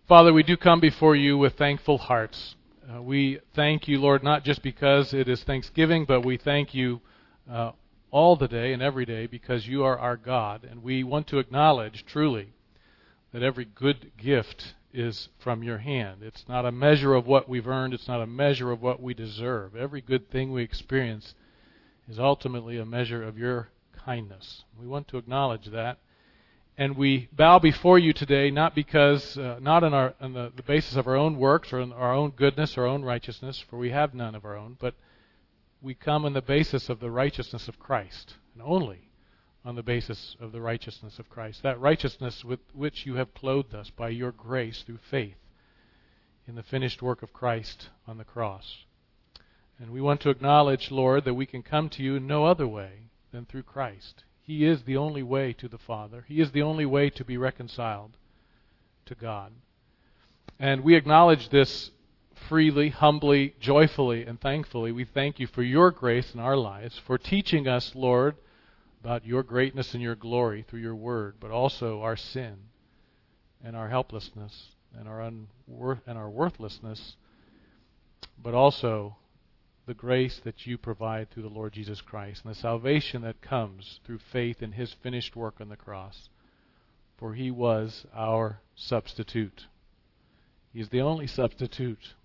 Father, we do come before you with thankful hearts. We thank you, Lord, not just because it is Thanksgiving, but we thank you all the day and every day because you are our God. And we want to acknowledge truly that every good gift is from your hand. It's not a measure of what we've earned. It's not a measure of what we deserve. Every good thing we experience is ultimately a measure of your kindness. We want to acknowledge that. And we bow before you today, not because, not on the basis of our own works or on our own goodness or our own righteousness, for we have none of our own, but we come on the basis of the righteousness of Christ, and only on the basis of the righteousness of Christ, that righteousness with which you have clothed us by your grace through faith in the finished work of Christ on the cross. And we want to acknowledge, Lord, that we can come to you in no other way than through Christ. He is the only way to the Father. He is the only way to be reconciled to God. And we acknowledge this freely, humbly, joyfully, and thankfully. We thank you for your grace in our lives, for teaching us, Lord, about your greatness and your glory through your word, but also our sin and our helplessness and our worthlessness, but also the grace that you provide through the Lord Jesus Christ and the salvation that comes through faith in his finished work on the cross. For he was our substitute. He is the only substitute.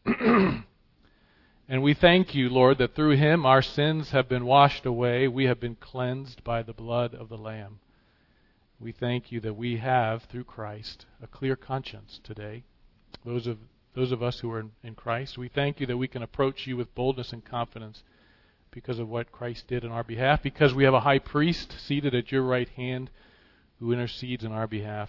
And we thank you, Lord, that through him our sins have been washed away. We have been cleansed by the blood of the Lamb. We thank you that we have, through Christ, a clear conscience today. Those of us who are in Christ, we thank you that we can approach you with boldness and confidence because of what Christ did on our behalf, because we have a high priest seated at your right hand who intercedes on our behalf.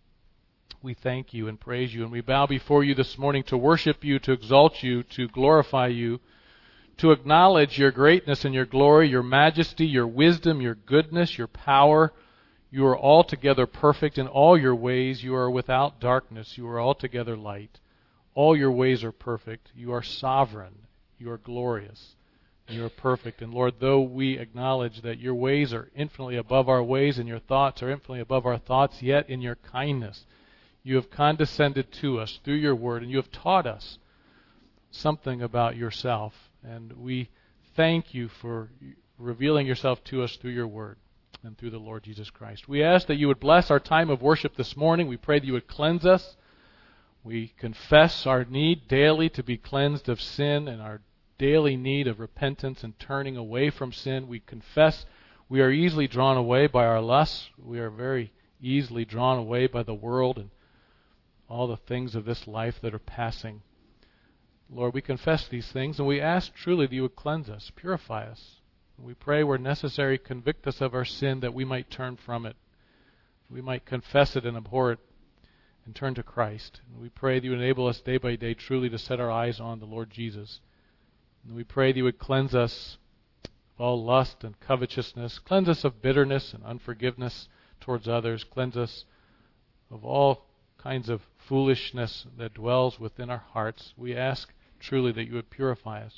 We thank you and praise you, and we bow before you this morning to worship you, to exalt you, to glorify you, to acknowledge your greatness and your glory, your majesty, your wisdom, your goodness, your power. You are altogether perfect in all your ways. You are without darkness. You are altogether light. All your ways are perfect. You are sovereign. You are glorious. You are perfect. And Lord, though we acknowledge that your ways are infinitely above our ways and your thoughts are infinitely above our thoughts, yet in your kindness you have condescended to us through your word, and you have taught us something about yourself. And we thank you for revealing yourself to us through your word and through the Lord Jesus Christ. We ask that you would bless our time of worship this morning. We pray that you would cleanse us. We confess our need daily to be cleansed of sin and our daily need of repentance and turning away from sin. We confess we are easily drawn away by our lusts. We are very easily drawn away by the world and all the things of this life that are passing. Lord, we confess these things, and we ask truly that you would cleanse us, purify us. We pray where necessary, convict us of our sin that we might turn from it. We might confess it and abhor it and turn to Christ. And we pray that you enable us day by day truly to set our eyes on the Lord Jesus. And we pray that you would cleanse us of all lust and covetousness, cleanse us of bitterness and unforgiveness towards others, cleanse us of all kinds of foolishness that dwells within our hearts. We ask truly that you would purify us.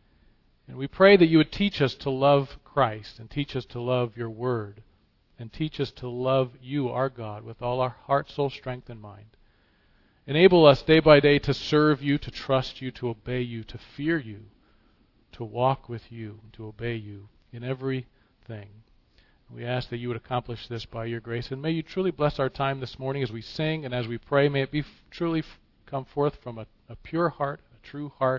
And we pray that you would teach us to love Christ and teach us to love your word and teach us to love you, our God, with all our heart, soul, strength, and mind. Enable us day by day to serve you, to trust you, to obey you, to fear you, to walk with you, to obey you in everything. We ask that you would accomplish this by your grace. And may you truly bless our time this morning as we sing and as we pray. May it be truly come forth from a pure heart, a true heart.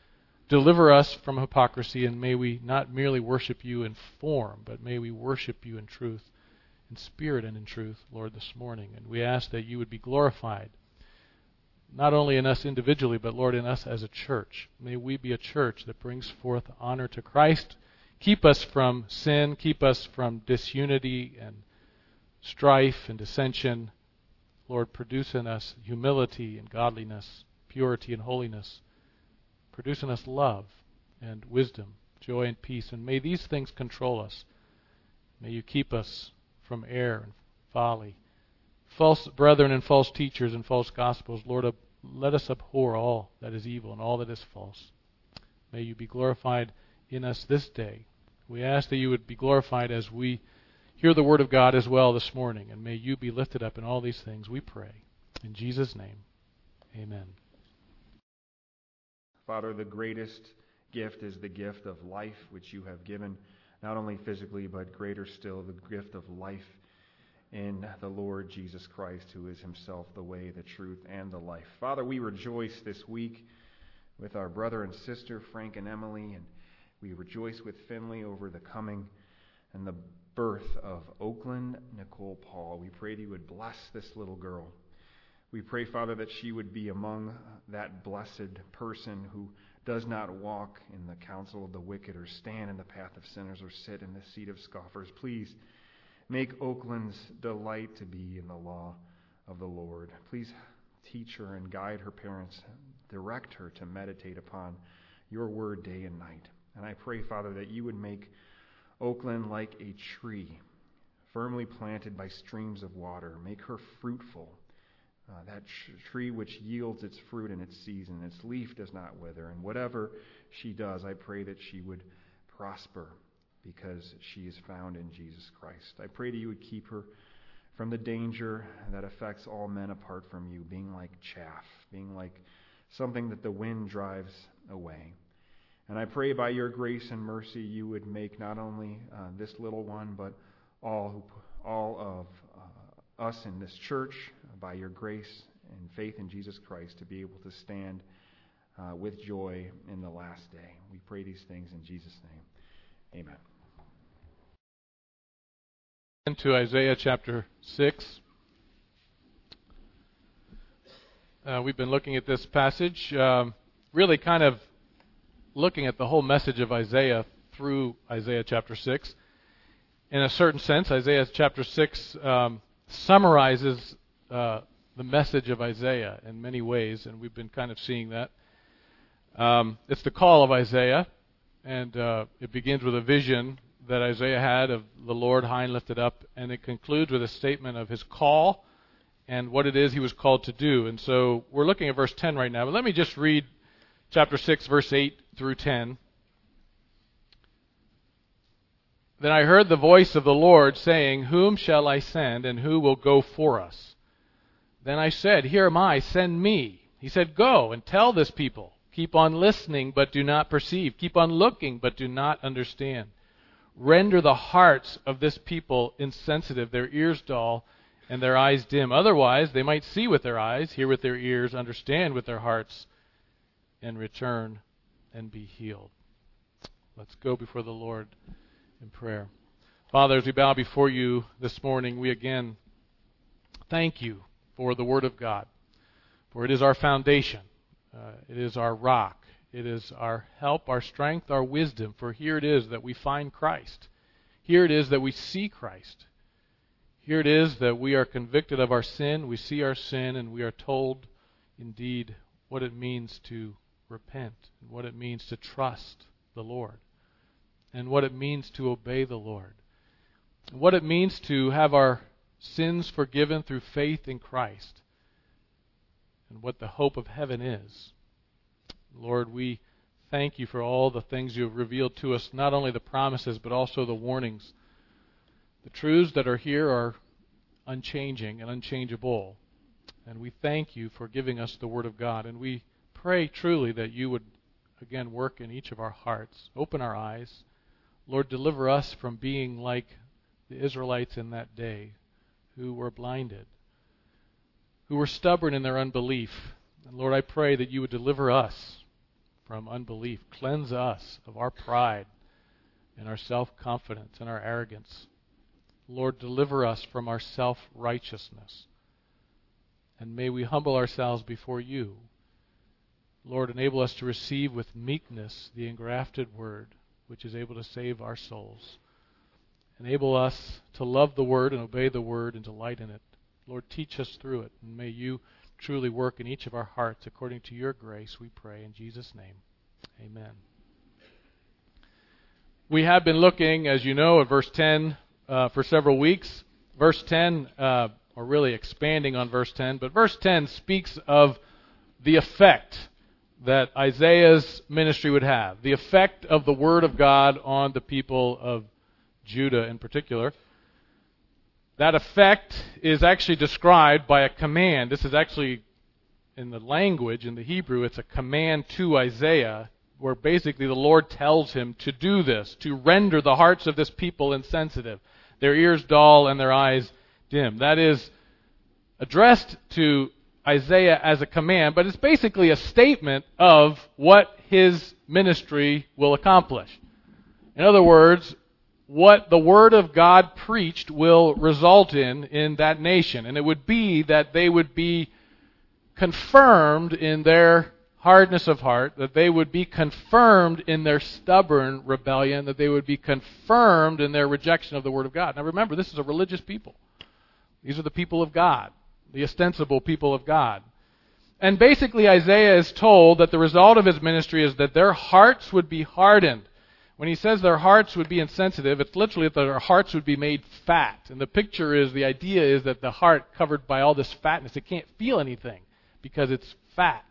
Deliver us from hypocrisy, and may we not merely worship you in form, but may we worship you in truth, in spirit and in truth, Lord, this morning. And we ask that you would be glorified, not only in us individually, but, Lord, in us as a church. May we be a church that brings forth honor to Christ. Keep us from sin. Keep us from disunity and strife and dissension. Lord, produce in us humility and godliness, purity and holiness. Produce in us love and wisdom, joy and peace. And may these things control us. May you keep us from error and folly, false brethren and false teachers and false gospels. Lord, let us abhor all that is evil and all that is false. May you be glorified in us this day. We ask that you would be glorified as we hear the word of God as well this morning. And may you be lifted up in all these things, we pray. In Jesus' name, Amen. Father, the greatest gift is the gift of life, which you have given, not only physically, but greater still, the gift of life in the Lord Jesus Christ, who is himself the way, the truth, and the life. Father, we rejoice this week with our brother and sister, Frank and Emily, and we rejoice with Finley over the coming and the birth of Oakland Nicole Paul. We pray that you would bless this little girl. We pray, Father, that she would be among that blessed person who does not walk in the counsel of the wicked or stand in the path of sinners or sit in the seat of scoffers. Please make Oakland's delight to be in the law of the Lord. Please teach her and guide her parents. Direct her to meditate upon your word day and night. And I pray, Father, that you would make Oakland like a tree, firmly planted by streams of water. Make her fruitful. That tree which yields its fruit in its season, its leaf does not wither. And whatever she does, I pray that she would prosper because she is found in Jesus Christ. I pray that you would keep her from the danger that affects all men apart from you, being like chaff, being like something that the wind drives away. And I pray by your grace and mercy you would make not only this little one, but all of us in this church, by your grace and faith in Jesus Christ, to be able to stand with joy in the last day. We pray these things in Jesus' name. Amen. To Isaiah chapter 6. We've been looking at this passage, really kind of looking at the whole message of Isaiah through Isaiah chapter 6. In a certain sense, Isaiah chapter 6 summarizes the message of Isaiah in many ways, and we've been kind of seeing that. It's the call of Isaiah, and it begins with a vision that Isaiah had of the Lord high and lifted up, and it concludes with a statement of his call and what it is he was called to do. And so we're looking at verse 10 right now, but let me just read chapter 6, verse 8 through 10. Then I heard the voice of the Lord saying, "Whom shall I send, and who will go for us?" Then I said, "Here am I, send me." He said, "Go and tell this people, keep on listening, but do not perceive. Keep on looking, but do not understand. Render the hearts of this people insensitive, their ears dull, and their eyes dim. Otherwise, they might see with their eyes, hear with their ears, understand with their hearts, and return and be healed." Let's go before the Lord in prayer. Father, as we bow before you this morning, we again thank you for the Word of God. For it is our foundation. It is our rock. It is our help, our strength, our wisdom. For here it is that we find Christ. Here it is that we see Christ. Here it is that we are convicted of our sin. We see our sin, and we are told indeed what it means to repent, and what it means to trust the Lord, and what it means to obey the Lord, and what it means to have our sins forgiven through faith in Christ, and what the hope of heaven is. Lord, we thank you for all the things you have revealed to us, not only the promises, but also the warnings. The truths that are here are unchanging and unchangeable. And we thank you for giving us the Word of God. And we pray truly that you would, again, work in each of our hearts. Open our eyes. Lord, deliver us from being like the Israelites in that day, who were blinded, who were stubborn in their unbelief. And Lord, I pray that you would deliver us from unbelief. Cleanse us of our pride and our self-confidence and our arrogance. Lord, deliver us from our self-righteousness. And may we humble ourselves before you. Lord, enable us to receive with meekness the engrafted word, which is able to save our souls. Enable us to love the word and obey the word and delight in it. Lord, teach us through it. And may you truly work in each of our hearts according to your grace, we pray in Jesus' name. Amen. We have been looking, as you know, at verse 10 for several weeks. Verse 10, or really expanding on verse 10, but verse 10 speaks of the effect that Isaiah's ministry would have, the effect of the Word of God on the people of Judah in particular. That effect is actually described by a command. This is actually in the language, in the Hebrew, it's a command to Isaiah, where basically the Lord tells him to do this, to render the hearts of this people insensitive, their ears dull and their eyes dim. That is addressed to Isaiah as a command, but it's basically a statement of what his ministry will accomplish. In other words, what the Word of God preached will result in that nation. And it would be that they would be confirmed in their hardness of heart, that they would be confirmed in their stubborn rebellion, that they would be confirmed in their rejection of the Word of God. Now remember, this is a religious people. These are the people of God, the ostensible people of God. And basically Isaiah is told that the result of his ministry is that their hearts would be hardened. When he says their hearts would be insensitive, it's literally that their hearts would be made fat. And the picture is, the idea is that the heart covered by all this fatness, it can't feel anything because it's fat.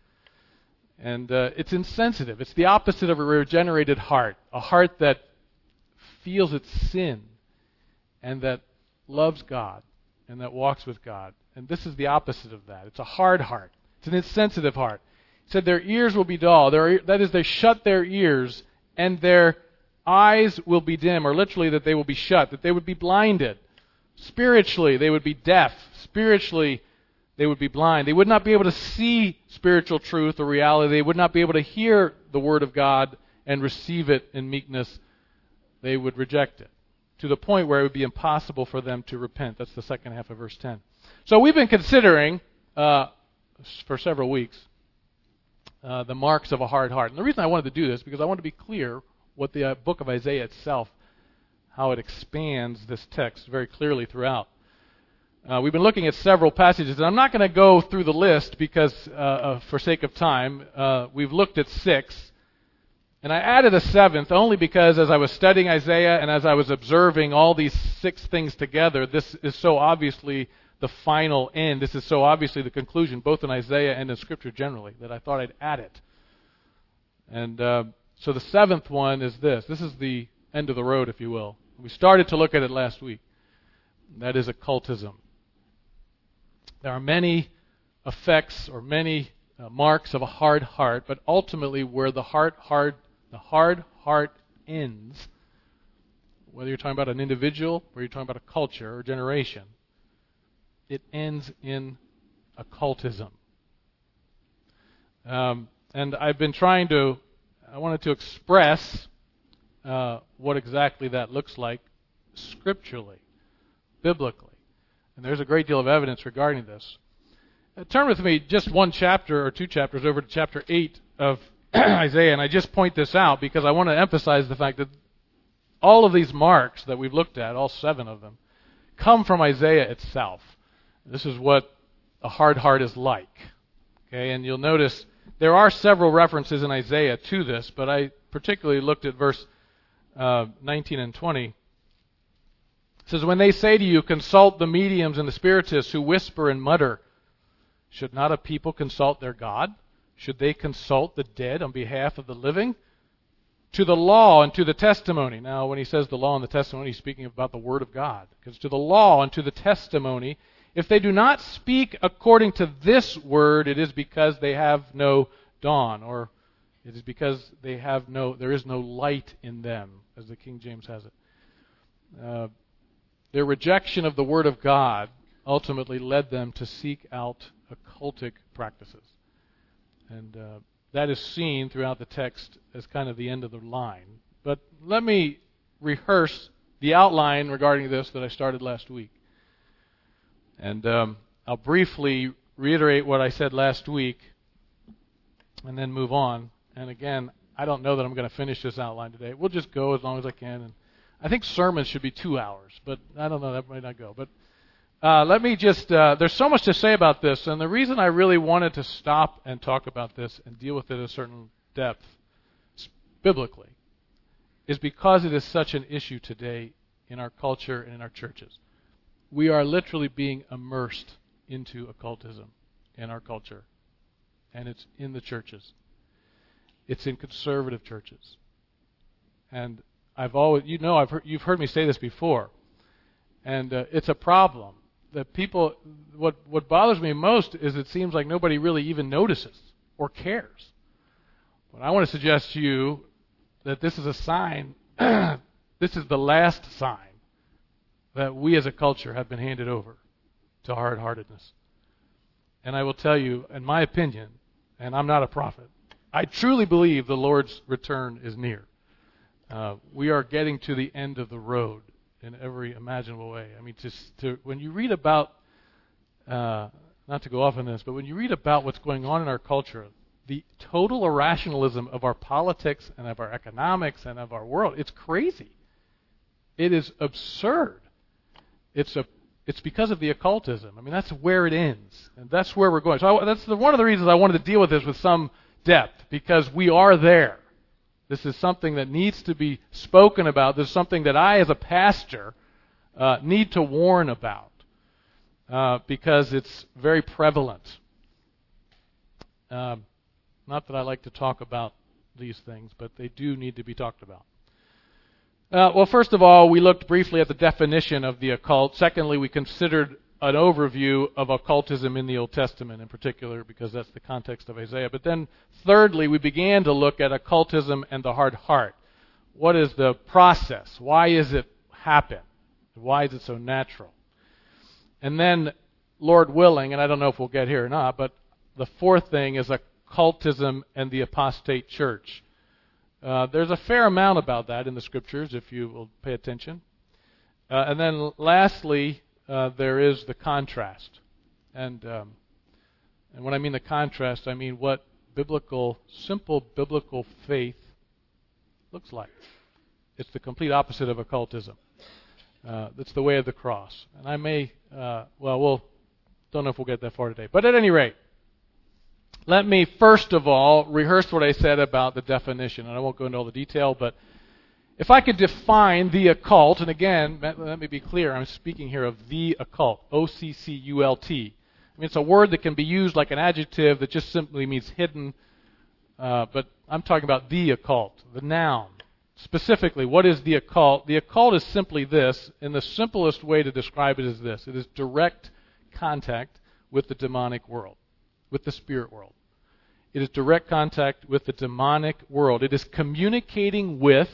And it's insensitive. It's the opposite of a regenerated heart, a heart that feels its sin and that loves God and that walks with God. And this is the opposite of that. It's a hard heart. It's an insensitive heart. He said their ears will be dull. That is, they shut their ears and their eyes will be dim, or literally that they will be shut, that they would be blinded. Spiritually, they would be deaf. Spiritually, they would be blind. They would not be able to see spiritual truth or reality. They would not be able to hear the Word of God and receive it in meekness. They would reject it, to the point where it would be impossible for them to repent. That's the second half of verse 10. So we've been considering, for several weeks, the marks of a hard heart. And the reason I wanted to do this, because I wanted to be clear what the book of Isaiah itself, how it expands this text very clearly throughout. We've been looking at several passages, and I'm not going to go through the list because, for sake of time, we've looked at 6. And I added a 7th only because as I was studying Isaiah and as I was observing all these 6 things together, this is so obviously the final end. This is so obviously the conclusion, both in Isaiah and in Scripture generally, that I thought I'd add it. And so the 7th one is this. This is the end of the road, if you will. We started to look at it last week. That is occultism. There are many effects or many marks of a hard heart, but ultimately where the hard heart ends, whether you're talking about an individual or you're talking about a culture or generation, it ends in occultism. And I've been I wanted to express what exactly that looks like scripturally, biblically. And there's a great deal of evidence regarding this. Turn with me just one chapter or 2 chapters over to chapter 8 of Isaiah, and I just point this out because I want to emphasize the fact that all of these marks that we've looked at, all 7 of them, come from Isaiah itself. This is what a hard heart is like. Okay, and you'll notice there are several references in Isaiah to this, but I particularly looked at verse 19 and 20. It says, "When they say to you, consult the mediums and the spiritists who whisper and mutter, should not a people consult their God? Should they consult the dead on behalf of the living? To the law and to the testimony." Now, when he says the law and the testimony, he's speaking about the Word of God. Because to the law and to the testimony, if they do not speak according to this word, it is because they have no dawn, or it is because there is no light in them, as the King James has it. Their rejection of the Word of God ultimately led them to seek out occultic practices. And that is seen throughout the text as kind of the end of the line. But let me rehearse the outline regarding this that I started last week. And I'll briefly reiterate what I said last week and then move on. And again, I don't know that I'm going to finish this outline today. We'll just go as long as I can. And I think sermons should be 2 hours, but I don't know, that might not go. But let me just, there's so much to say about this, and the reason I really wanted to stop and talk about this and deal with it at a certain depth, biblically, is because it is such an issue today in our culture and in our churches. We are literally being immersed into occultism in our culture, and it's in the churches. It's in conservative churches. And I've always, you've heard me say this before, and it's a problem. that people, what bothers me most is it seems like nobody really even notices or cares. But I want to suggest to you that this is a sign, this is the last sign that we as a culture have been handed over to hard-heartedness. And I will tell you, in my opinion, and I'm not a prophet, I truly believe the Lord's return is near. We are getting to the end of the road in every imaginable way. I mean, when you read about, not to go off on this, but when you read about what's going on in our culture, the total irrationalism of our politics and of our economics and of our world, it's crazy. It is absurd. It's because of the occultism. I mean, that's where it ends, and that's where we're going. So that's one of the reasons I wanted to deal with this with some depth, because we are there. This is something that needs to be spoken about. This is something that I, as a pastor, need to warn about because it's very prevalent. Not that I like to talk about these things, but they do need to be talked about. Well, first of all, we looked briefly at the definition of the occult. Secondly, we considered an overview of occultism in the Old Testament in particular, because that's the context of Isaiah. But then, thirdly, we began to look at occultism and the hard heart. What is the process? Why is it happen? Why is it so natural? And then, Lord willing, and I don't know if we'll get here or not, but the fourth thing is occultism and the apostate church. There's a fair amount about that in the Scriptures, if you will pay attention. And then lastly, there is the contrast. And when I mean the contrast, I mean what simple biblical faith looks like. It's the complete opposite of occultism. It's the way of the cross. And I may, don't know if we'll get that far today. But at any rate, let me first of all rehearse what I said about the definition. And I won't go into all the detail, but if I could define the occult, and again, let me be clear, I'm speaking here of the occult, O-C-C-U-L-T. I mean, it's a word that can be used like an adjective that just simply means hidden, but I'm talking about the occult, the noun. Specifically, what is the occult? The occult is simply this, and the simplest way to describe it is this. It is direct contact with the demonic world, with the spirit world. It is direct contact with the demonic world. It is communicating with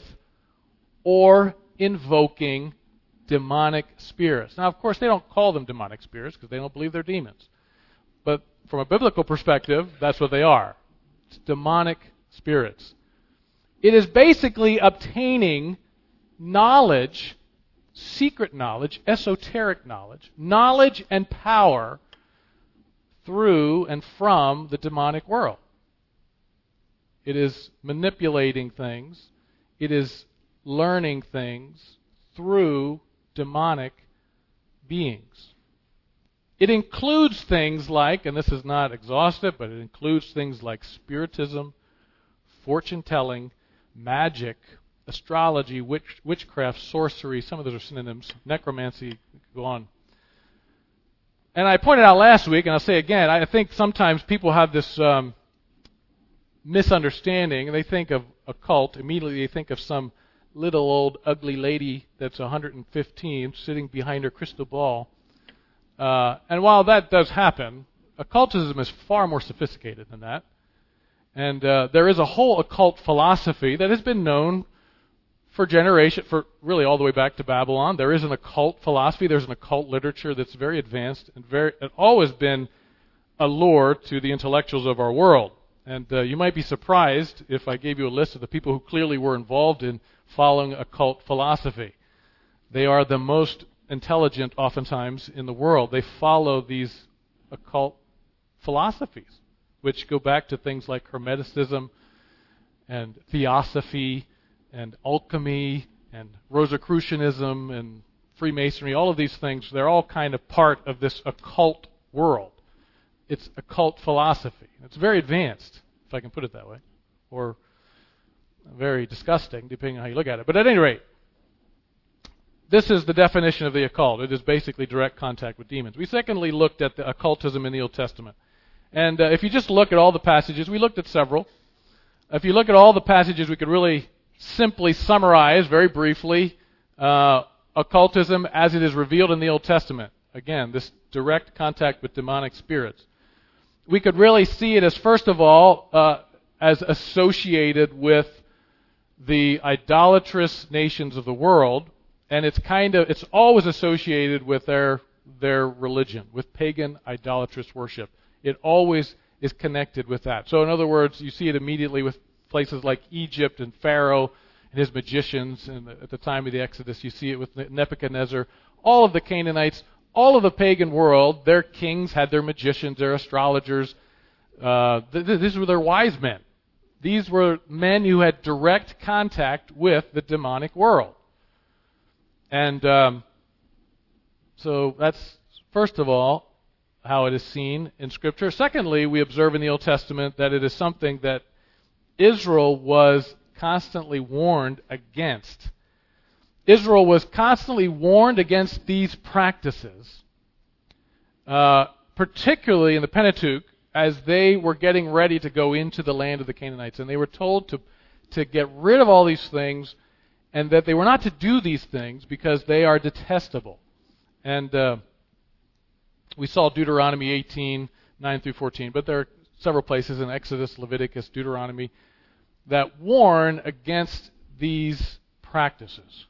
or invoking demonic spirits. Now, of course, they don't call them demonic spirits because they don't believe they're demons. But from a biblical perspective, that's what they are. It's demonic spirits. It is basically obtaining knowledge, secret knowledge, esoteric knowledge and power through and from the demonic world. It is manipulating things. It is learning things through demonic beings. It includes things like, and this is not exhaustive, but it includes things like spiritism, fortune-telling, magic, astrology, witchcraft, sorcery. Some of those are synonyms. Necromancy, go on. And I pointed out last week, and I'll say again, I think sometimes people have this misunderstanding. They think of occult, immediately they think of some little old ugly lady that's 115 sitting behind her crystal ball. And while that does happen, occultism is far more sophisticated than that. And there is a whole occult philosophy that has been known for generations, for really all the way back to Babylon. There is an occult philosophy. There's an occult literature that's very advanced and always been a lure to the intellectuals of our world. And you might be surprised if I gave you a list of the people who clearly were involved in following occult philosophy. They are the most intelligent, oftentimes, in the world. They follow these occult philosophies, which go back to things like Hermeticism and Theosophy and alchemy and Rosicrucianism and Freemasonry. All of these things, they're all kind of part of this occult world. It's occult philosophy. It's very advanced, if I can put it that way, or very disgusting, depending on how you look at it. But at any rate, this is the definition of the occult. It is basically direct contact with demons. We secondly looked at the occultism in the Old Testament. And if you just look at all the passages, we looked at several. If you look at all the passages, we could really simply summarize very briefly occultism as it is revealed in the Old Testament. again, this direct contact with demonic spirits. We could really see it as, first of all, as associated with the idolatrous nations of the world, and it's always associated with their religion, with pagan idolatrous worship. It always is connected with that. So in other words, you see it immediately with places like Egypt and Pharaoh and his magicians, and at the time of the Exodus, you see it with Nebuchadnezzar. All of the Canaanites, all of the pagan world, their kings had their magicians, their astrologers. These were their wise men. These were men who had direct contact with the demonic world. And so that's, first of all, how it is seen in Scripture. Secondly, we observe in the Old Testament that it is something that Israel was constantly warned against. Israel was constantly warned against these practices, particularly in the Pentateuch, as they were getting ready to go into the land of the Canaanites. And they were told to get rid of all these things, and that they were not to do these things because they are detestable. And we saw Deuteronomy 18, 9 through 14, but there are several places in Exodus, Leviticus, Deuteronomy that warn against these practices.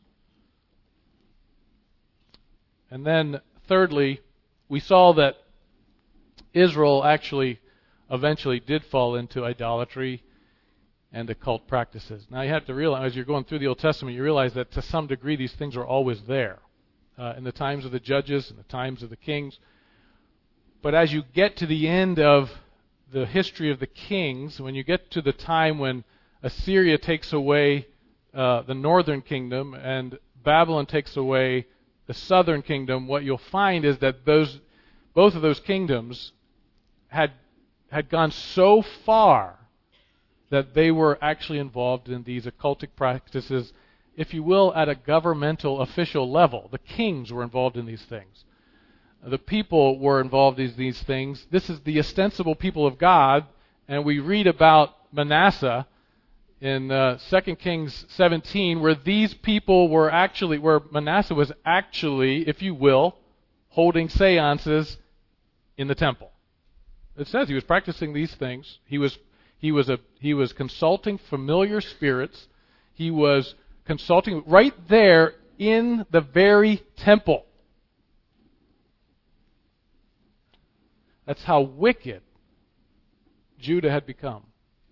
And then, thirdly, we saw that Israel actually eventually did fall into idolatry and occult practices. Now you have to realize, as you're going through the Old Testament, you realize that to some degree these things are always there. In the times of the judges, in the times of the kings. But as you get to the end of the history of the kings, when you get to the time when Assyria takes away the northern kingdom and Babylon takes away the southern kingdom, what you'll find is that both of those kingdoms had gone so far that they were actually involved in these occultic practices, if you will, at a governmental official level. The kings were involved in these things. The people were involved in these things. This is the ostensible people of God, and we read about Manasseh in 2 Kings 17, where these people were actually, where Manasseh was actually, if you will, holding seances in the temple. It says he was practicing these things. He was consulting familiar spirits. He was consulting right there in the very temple. That's how wicked Judah had become.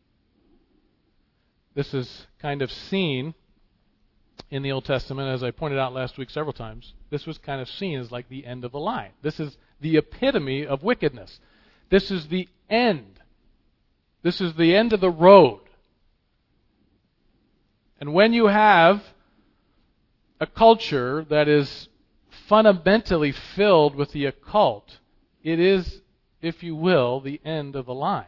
This is kind of seen in the Old Testament, as I pointed out last week several times. This was kind of seen as like the end of the line. This is the epitome of wickedness. This is the end. This is the end of the road. And when you have a culture that is fundamentally filled with the occult, it is, if you will, the end of the line.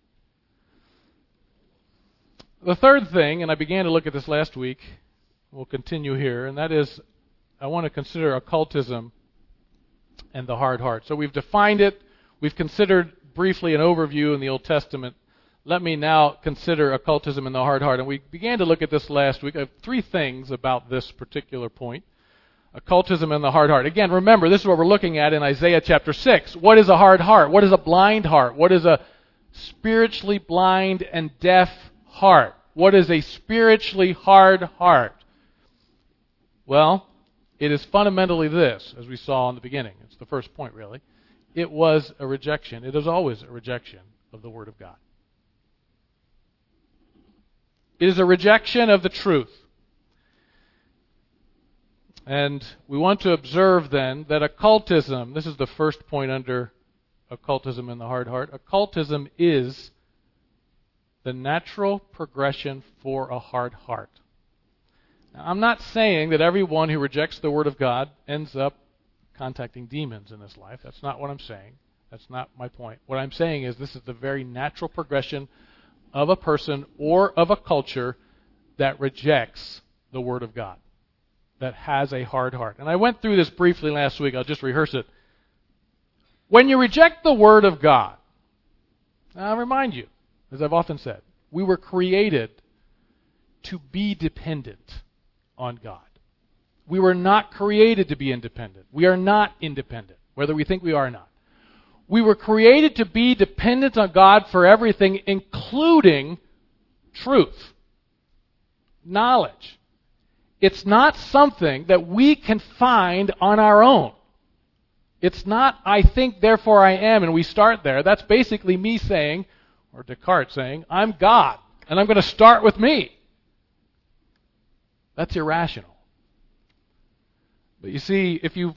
The third thing, and I began to look at this last week, we'll continue here, and that is I want to consider occultism and the hard heart. So we've defined it. We've considered briefly an overview in the Old Testament. Let me now consider occultism and the hard heart. And we began to look at this last week. I have three things about this particular point. Occultism and the hard heart. Again, remember, this is what we're looking at in Isaiah chapter 6. What is a hard heart? What is a blind heart? What is a spiritually blind and deaf heart? What is a spiritually hard heart? Well, it is fundamentally this, as we saw in the beginning. It's the first point, really. It was a rejection. It is always a rejection of the Word of God. It is a rejection of the truth. And we want to observe then that occultism, this is the first point under occultism and the hard heart, occultism is the natural progression for a hard heart. Now, I'm not saying that everyone who rejects the Word of God ends up contacting demons in this life. That's not what I'm saying. That's not my point. What I'm saying is this is the very natural progression of a person or of a culture that rejects the Word of God, that has a hard heart. And I went through this briefly last week. I'll just rehearse it. When you reject the Word of God, I'll remind you, as I've often said, we were created to be dependent on God. We were not created to be independent. We are not independent. whether we think we are or not. We were created to be dependent on God for everything, including truth, knowledge. It's not something that we can find on our own. It's not, I think, therefore I am, and we start there. That's basically me saying, or Descartes saying, I'm God, and I'm going to start with me. That's irrational. But you see, if you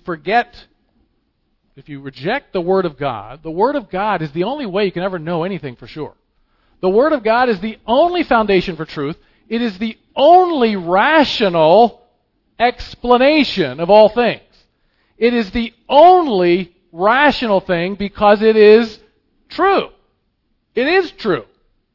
reject the Word of God is the only way you can ever know anything for sure. The Word of God is the only foundation for truth. It is the only rational explanation of all things. It is the only rational thing because it is true. It is true.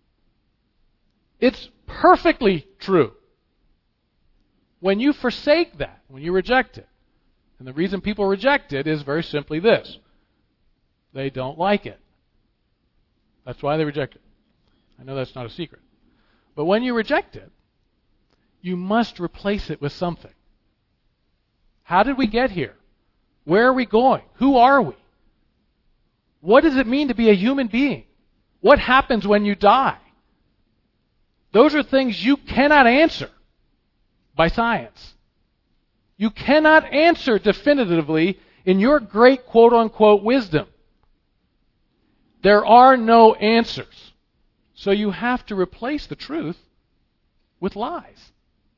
It's perfectly true. When you forsake that, when you reject it, and the reason people reject it is very simply this: they don't like it. That's why they reject it. I know that's not a secret. But when you reject it, you must replace it with something. How did we get here? Where are we going? Who are we? What does it mean to be a human being? What happens when you die? Those are things you cannot answer by science. You cannot answer definitively in your great quote-unquote wisdom. There are no answers. So you have to replace the truth with lies.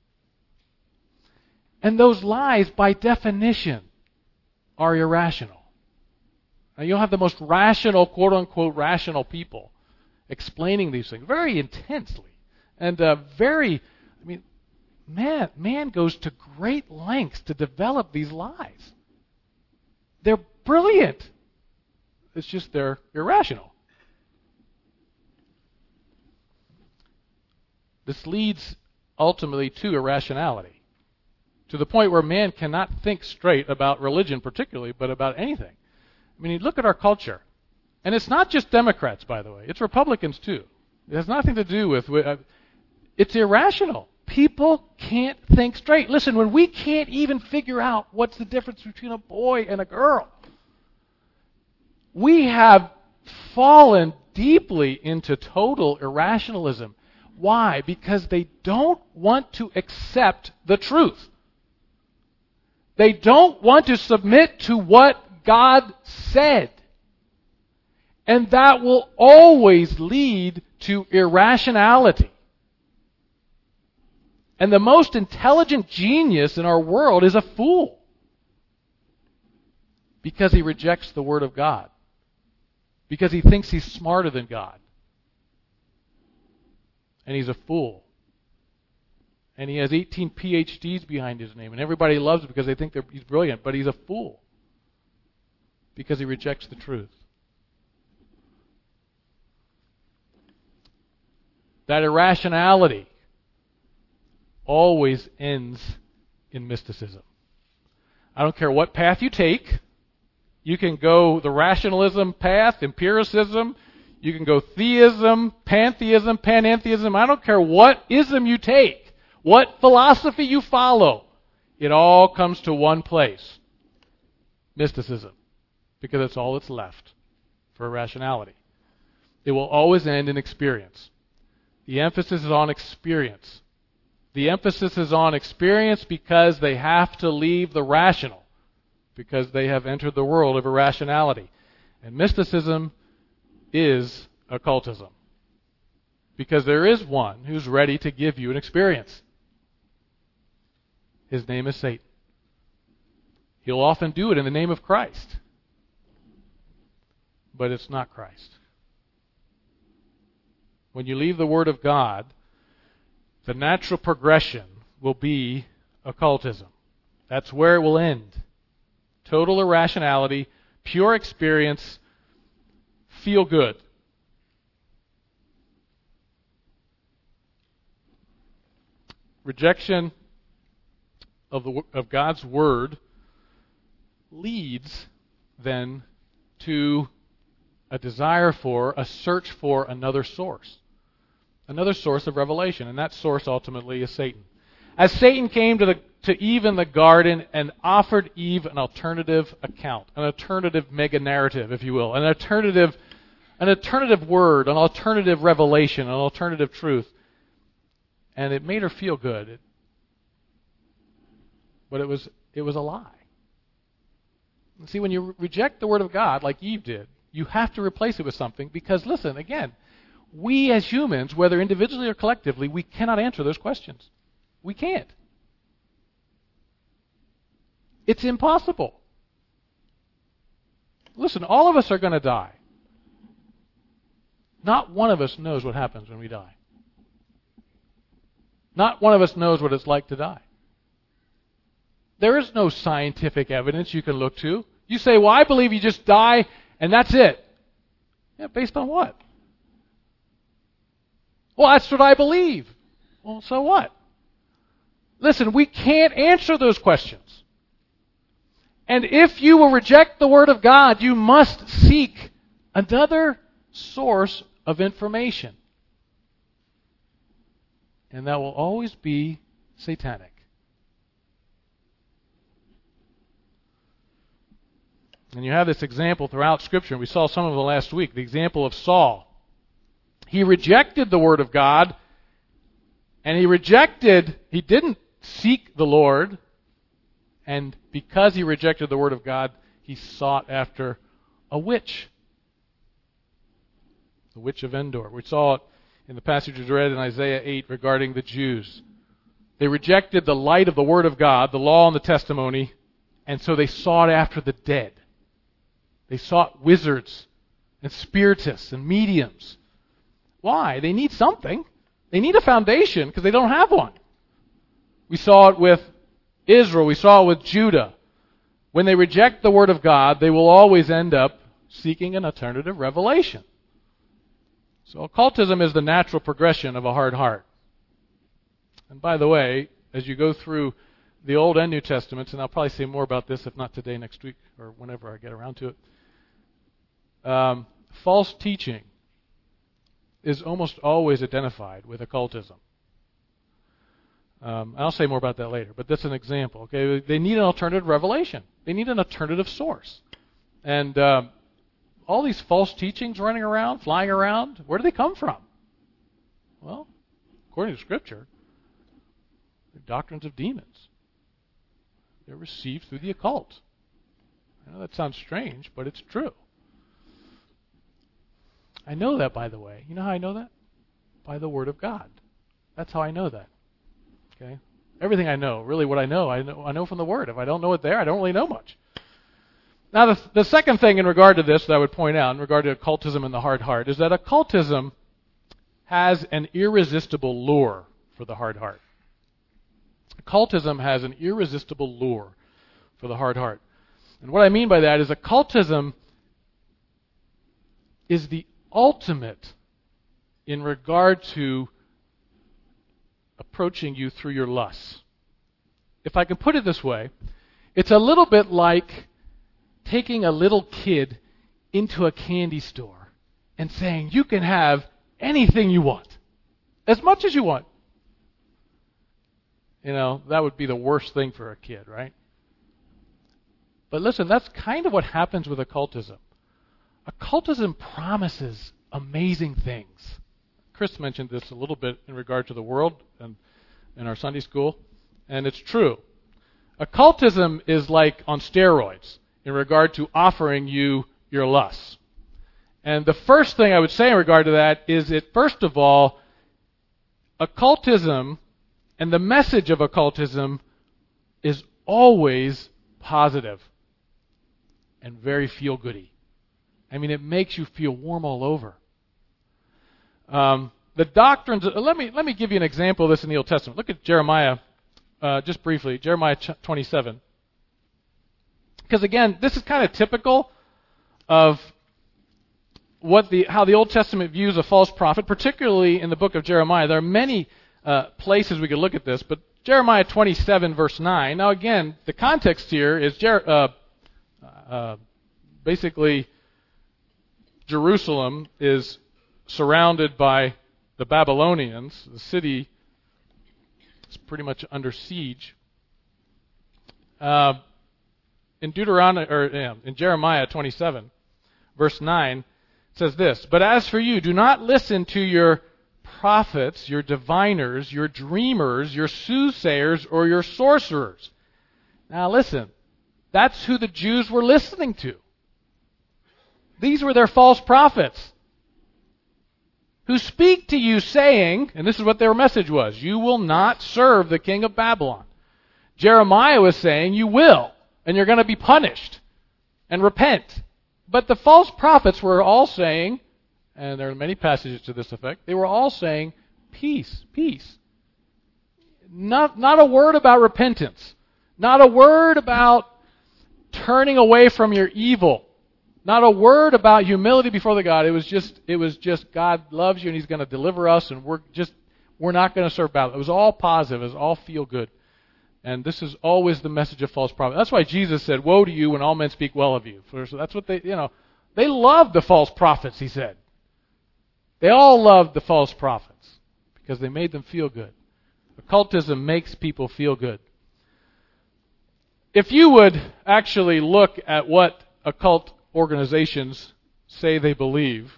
And those lies, by definition, are irrational. Now, you'll have the most rational, quote-unquote, rational people explaining these things very intensely. And man goes to great lengths to develop these lies. They're brilliant. It's just they're irrational. This leads ultimately to irrationality, to the point where man cannot think straight about religion particularly, but about anything. I mean, you look at our culture, and it's not just Democrats, by the way. It's Republicans, too. It has nothing to do with it's irrational. People can't think straight. Listen, when we can't even figure out what's the difference between a boy and a girl, we have fallen deeply into total irrationalism. Why? Because they don't want to accept the truth. They don't want to submit to what God said. And that will always lead to irrationality. And the most intelligent genius in our world is a fool, because he rejects the Word of God, because he thinks he's smarter than God. And he's a fool. And he has 18 PhDs behind his name, and everybody loves him because they think he's brilliant, but he's a fool because he rejects the truth. That irrationality always ends in mysticism. I don't care what path you take. You can go the rationalism path, empiricism. You can go theism, pantheism, panentheism. I don't care what ism you take, what philosophy you follow. It all comes to one place: mysticism, because it's all that's left for irrationality. It will always end in experience. The emphasis is on experience. The emphasis is on experience because they have to leave the rational, because they have entered the world of irrationality. And mysticism is occultism, because there is one who's ready to give you an experience. His name is Satan. He'll often do it in the name of Christ, but it's not Christ. When you leave the Word of God, the natural progression will be occultism. That's where it will end. Total irrationality, pure experience, feel good. Rejection of God's Word leads then to a desire for, a search for another source of revelation, and that source ultimately is Satan. As Satan came to to Eve in the garden and offered Eve an alternative account, an alternative mega-narrative, if you will, an alternative word, an alternative revelation, an alternative truth. And it made her feel good. But it was a lie. See, when you reject the Word of God, like Eve did, you have to replace it with something because, listen, again, we as humans, whether individually or collectively, we cannot answer those questions. We can't. It's impossible. Listen, all of us are going to die. Not one of us knows what happens when we die. Not one of us knows what it's like to die. There is no scientific evidence you can look to. You say, well, I believe you just die and that's it. Yeah, based on what? Well, that's what I believe. Well, so what? Listen, we can't answer those questions. And if you will reject the Word of God, you must seek another source of information. And that will always be satanic. And you have this example throughout Scripture. We saw some of it last week. The example of Saul. He rejected the Word of God, and he didn't seek the Lord, and because he rejected the Word of God, he sought after a witch. The witch of Endor. We saw it in the passage we read in Isaiah 8 regarding the Jews. They rejected the light of the Word of God, the law and the testimony, and so they sought after the dead. They sought wizards and spiritists and mediums. Why? They need something. They need a foundation because they don't have one. We saw it with Israel. We saw it with Judah. When they reject the Word of God, they will always end up seeking an alternative revelation. So occultism is the natural progression of a hard heart. And by the way, as you go through the Old and New Testaments, and I'll probably say more about this, if not today, next week, or whenever I get around to it, false teaching is almost always identified with occultism. I'll say more about that later, but that's an example. Okay, they need an alternative revelation. They need an alternative source. And all these false teachings running around, flying around, where do they come from? Well, according to Scripture, they're doctrines of demons. They're received through the occult. I know that sounds strange, but it's true. I know that, by the way. You know how I know that? By the Word of God. That's how I know that. Okay? Everything I know, really what I know from the Word. If I don't know it there, I don't really know much. Now, the second thing in regard to this that I would point out, in regard to occultism and the hard heart, is that occultism has an irresistible lure for the hard heart. Occultism has an irresistible lure for the hard heart. And what I mean by that is occultism is the ultimate in regard to approaching you through your lusts. If I can put it this way, it's a little bit like taking a little kid into a candy store and saying, you can have anything you want, as much as you want. You know, that would be the worst thing for a kid, right? But listen, that's kind of what happens with occultism. Occultism promises amazing things. Chris mentioned this a little bit in regard to the world and in our Sunday school, and it's true. Occultism is like on steroids in regard to offering you your lusts. And the first thing I would say in regard to that is that, first of all, occultism and the message of occultism is always positive and very feel-goody. I mean, it makes you feel warm all over. The doctrines. Let me give you an example of this in the Old Testament. Look at Jeremiah, just briefly. Jeremiah 27. Because again, this is kind of typical of how the Old Testament views a false prophet, particularly in the book of Jeremiah. There are many places we could look at this, but Jeremiah 27, verse 9. Now again, the context here is basically Jerusalem is surrounded by the Babylonians. The city is pretty much under siege. In in Jeremiah 27, verse 9, it says this, "But as for you, do not listen to your prophets, your diviners, your dreamers, your soothsayers, or your sorcerers." Now listen, that's who the Jews were listening to. These were their false prophets who speak to you saying, and this is what their message was, "You will not serve the king of Babylon." Jeremiah was saying, "You will, and you're going to be punished, and repent." But the false prophets were all saying, and there are many passages to this effect, they were all saying, peace, peace. Not a word about repentance. Not a word about turning away from your evil. Not a word about humility before the God. It was just God loves you and He's going to deliver us, and we're not going to serve Babylon. It was all positive. It was all feel good. And this is always the message of false prophets. That's why Jesus said, "Woe to you when all men speak well of you." So that's what they loved the false prophets, He said. They all loved the false prophets because they made them feel good. Occultism makes people feel good. If you would actually look at what occult organizations say they believe,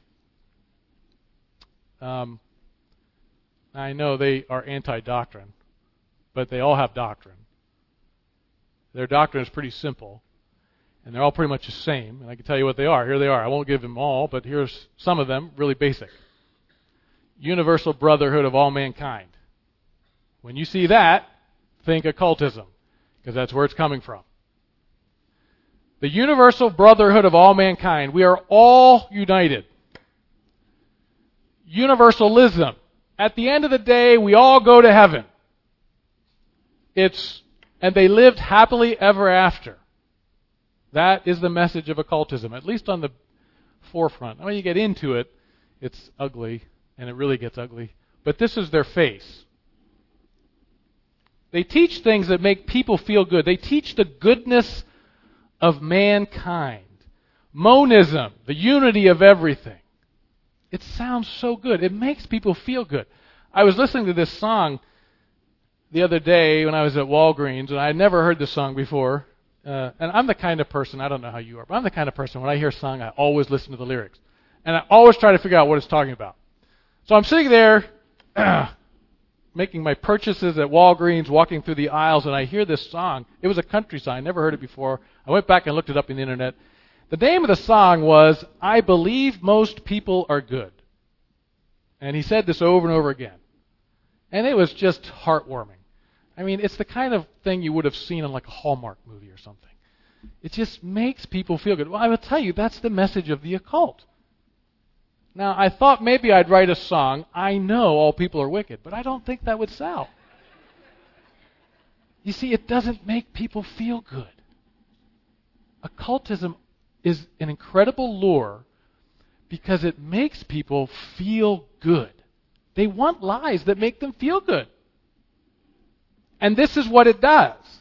I know they are anti-doctrine, but they all have doctrine. Their doctrine is pretty simple, and they're all pretty much the same, and I can tell you what they are. Here they are. I won't give them all, but here's some of them, really basic. Universal brotherhood of all mankind. When you see that, think occultism, because that's where it's coming from. The universal brotherhood of all mankind. We are all united. Universalism. At the end of the day, we all go to heaven. And they lived happily ever after. That is the message of occultism, at least on the forefront. When you get into it, it's ugly, and it really gets ugly. But this is their face. They teach things that make people feel good. They teach the goodness of mankind. Monism, the unity of everything. It sounds so good. It makes people feel good. I was listening to this song the other day when I was at Walgreens, and I had never heard this song before. And I'm the kind of person, I don't know how you are, but I'm the kind of person, when I hear a song, I always listen to the lyrics. And I always try to figure out what it's talking about. So I'm sitting there making my purchases at Walgreens, walking through the aisles, and I hear this song. It was a country song. I never heard it before. I went back and looked it up on the internet. The name of the song was, "I Believe Most People Are Good." And he said this over and over again. And it was just heartwarming. I mean, it's the kind of thing you would have seen in like a Hallmark movie or something. It just makes people feel good. Well, I will tell you, that's the message of the occult. Now, I thought maybe I'd write a song, "I know all people are wicked," but I don't think that would sell. You see, it doesn't make people feel good. Occultism is an incredible lure because it makes people feel good. They want lies that make them feel good. And this is what it does.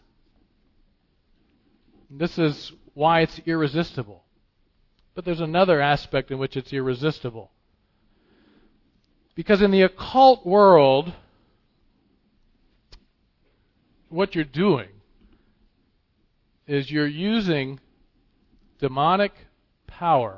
This is why it's irresistible. But there's another aspect in which it's irresistible. Because in the occult world, what you're doing is you're using demonic power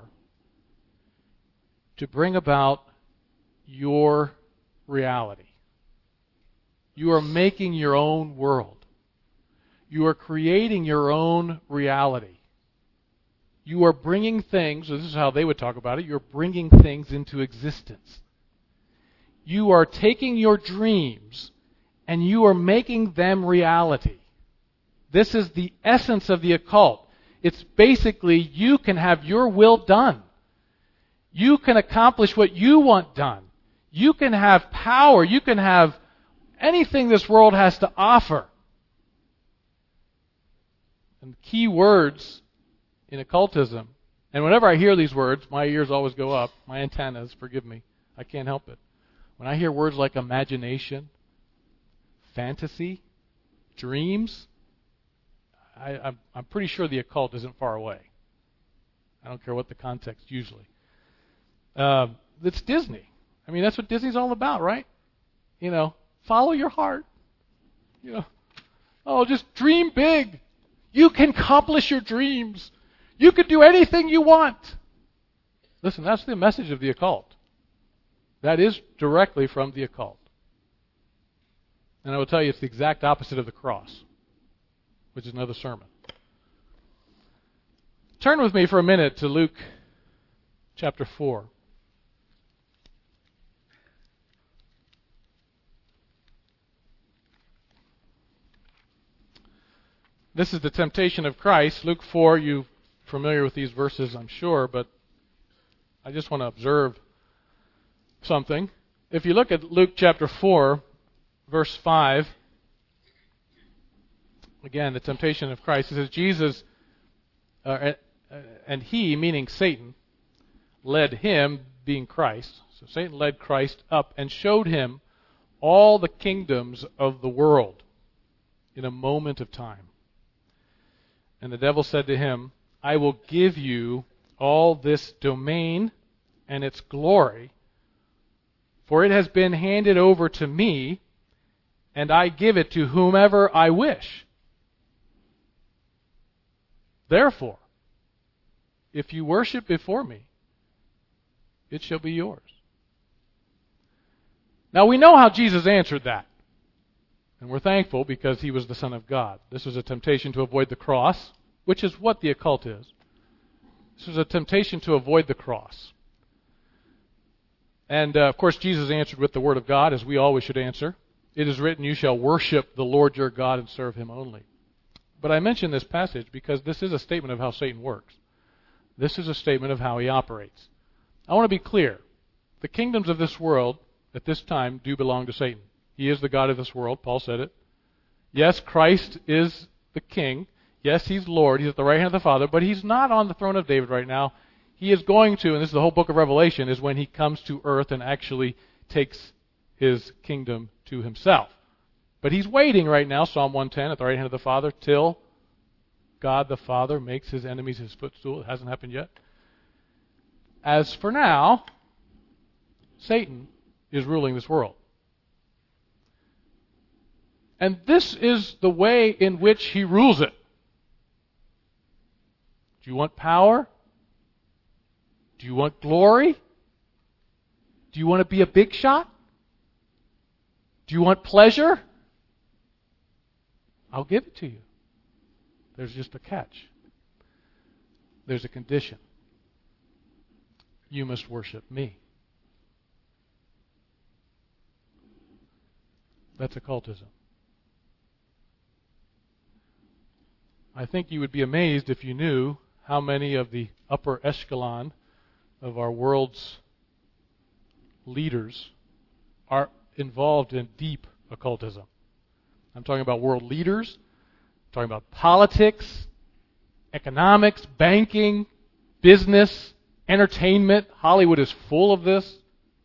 to bring about your reality. You are making your own world. You are creating your own reality. You are bringing things, this is how they would talk about it, you're bringing things into existence. You are taking your dreams and you are making them reality. This is the essence of the occult. It's basically you can have your will done. You can accomplish what you want done. You can have power. You can have anything this world has to offer. And the key words in occultism, and whenever I hear these words, my ears always go up, my antennas, forgive me, I can't help it. When I hear words like imagination, fantasy, dreams, I'm pretty sure the occult isn't far away. I don't care what the context usually. It's Disney. I mean, that's what Disney's all about, right? Follow your heart. Oh, just dream big. You can accomplish your dreams. You can do anything you want. Listen, that's the message of the occult. That is directly from the occult. And I will tell you, it's the exact opposite of the cross, which is another sermon. Turn with me for a minute to Luke chapter 4. This is the temptation of Christ. Luke 4, you're familiar with these verses, I'm sure, but I just want to observe something. If you look at Luke chapter 4, verse 5, again, the temptation of Christ, it says, Jesus, and he, meaning Satan, led him, being Christ. So Satan led Christ up and showed him all the kingdoms of the world in a moment of time. And the devil said to him, I will give you all this domain and its glory, for it has been handed over to me, and I give it to whomever I wish. Therefore, if you worship before me, it shall be yours. Now we know how Jesus answered that. And we're thankful because he was the Son of God. This was a temptation to avoid the cross, which is what the occult is. This was a temptation to avoid the cross. And, of course, Jesus answered with the Word of God, as we always should answer. It is written, you shall worship the Lord your God and serve him only. But I mention this passage because this is a statement of how Satan works. This is a statement of how he operates. I want to be clear. The kingdoms of this world at this time do belong to Satan. He is the God of this world. Paul said it. Yes, Christ is the king. Yes, he's Lord. He's at the right hand of the Father. But he's not on the throne of David right now. He is going to, and this is the whole book of Revelation, is when he comes to earth and actually takes his kingdom to himself. But he's waiting right now, Psalm 110, at the right hand of the Father, till God the Father makes his enemies his footstool. It hasn't happened yet. As for now, Satan is ruling this world. And this is the way in which he rules it. Do you want power? Do you want glory? Do you want to be a big shot? Do you want pleasure? I'll give it to you. There's just a catch. There's a condition. You must worship me. That's occultism. I think you would be amazed if you knew how many of the upper echelon of our world's leaders are involved in deep occultism. I'm talking about world leaders, I'm talking about politics, economics, banking, business, entertainment. Hollywood is full of this.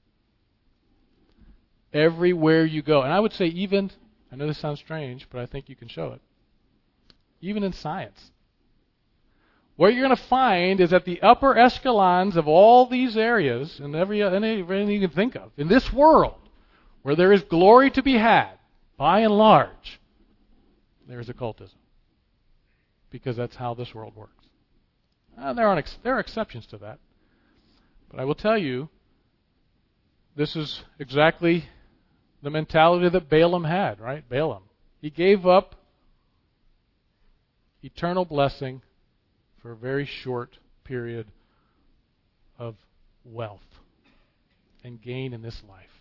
Everywhere you go. And I would say even, I know this sounds strange, but I think you can show it. Even in science. What you're going to find is that the upper echelons of all these areas, and everything you can think of, in this world, where there is glory to be had, by and large, there is occultism. Because that's how this world works. There are exceptions to that. But I will tell you, this is exactly the mentality that Balaam had, right? Balaam. He gave up eternal blessing for a very short period of wealth and gain in this life.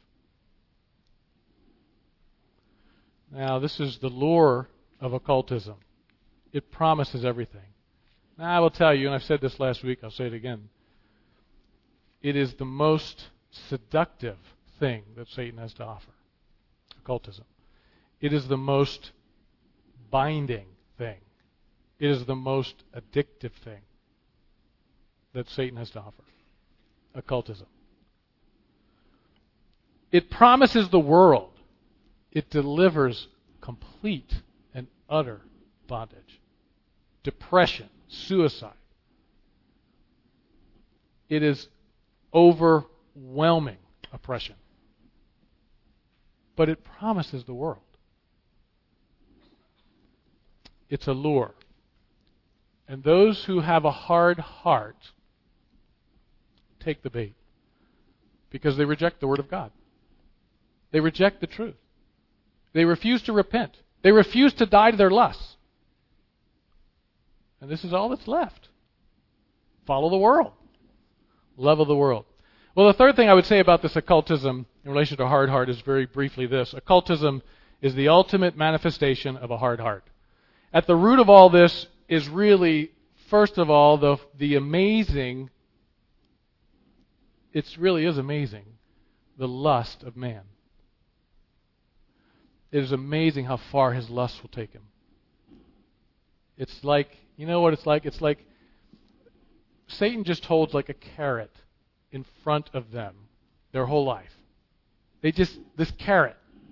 Now, this is the lure of occultism. It promises everything. Now, I will tell you, and I've said this last week, I'll say it again, it is the most seductive thing that Satan has to offer. Occultism. It is the most binding thing. It is the most addictive thing that Satan has to offer. Occultism. It promises the world. It delivers complete and utter bondage, depression, suicide. It is overwhelming oppression. But it promises the world. It's a lure. And those who have a hard heart take the bait because they reject the Word of God. They reject the truth. They refuse to repent. They refuse to die to their lusts. And this is all that's left. Follow the world. Love of the world. Well, the third thing I would say about this occultism in relation to a hard heart is very briefly this. Occultism is the ultimate manifestation of a hard heart. At the root of all this is really, first of all, the amazing, it really is amazing, the lust of man. It is amazing how far his lust will take him. It's like, you know what it's like? It's like Satan just holds like a carrot in front of them their whole life. This carrot.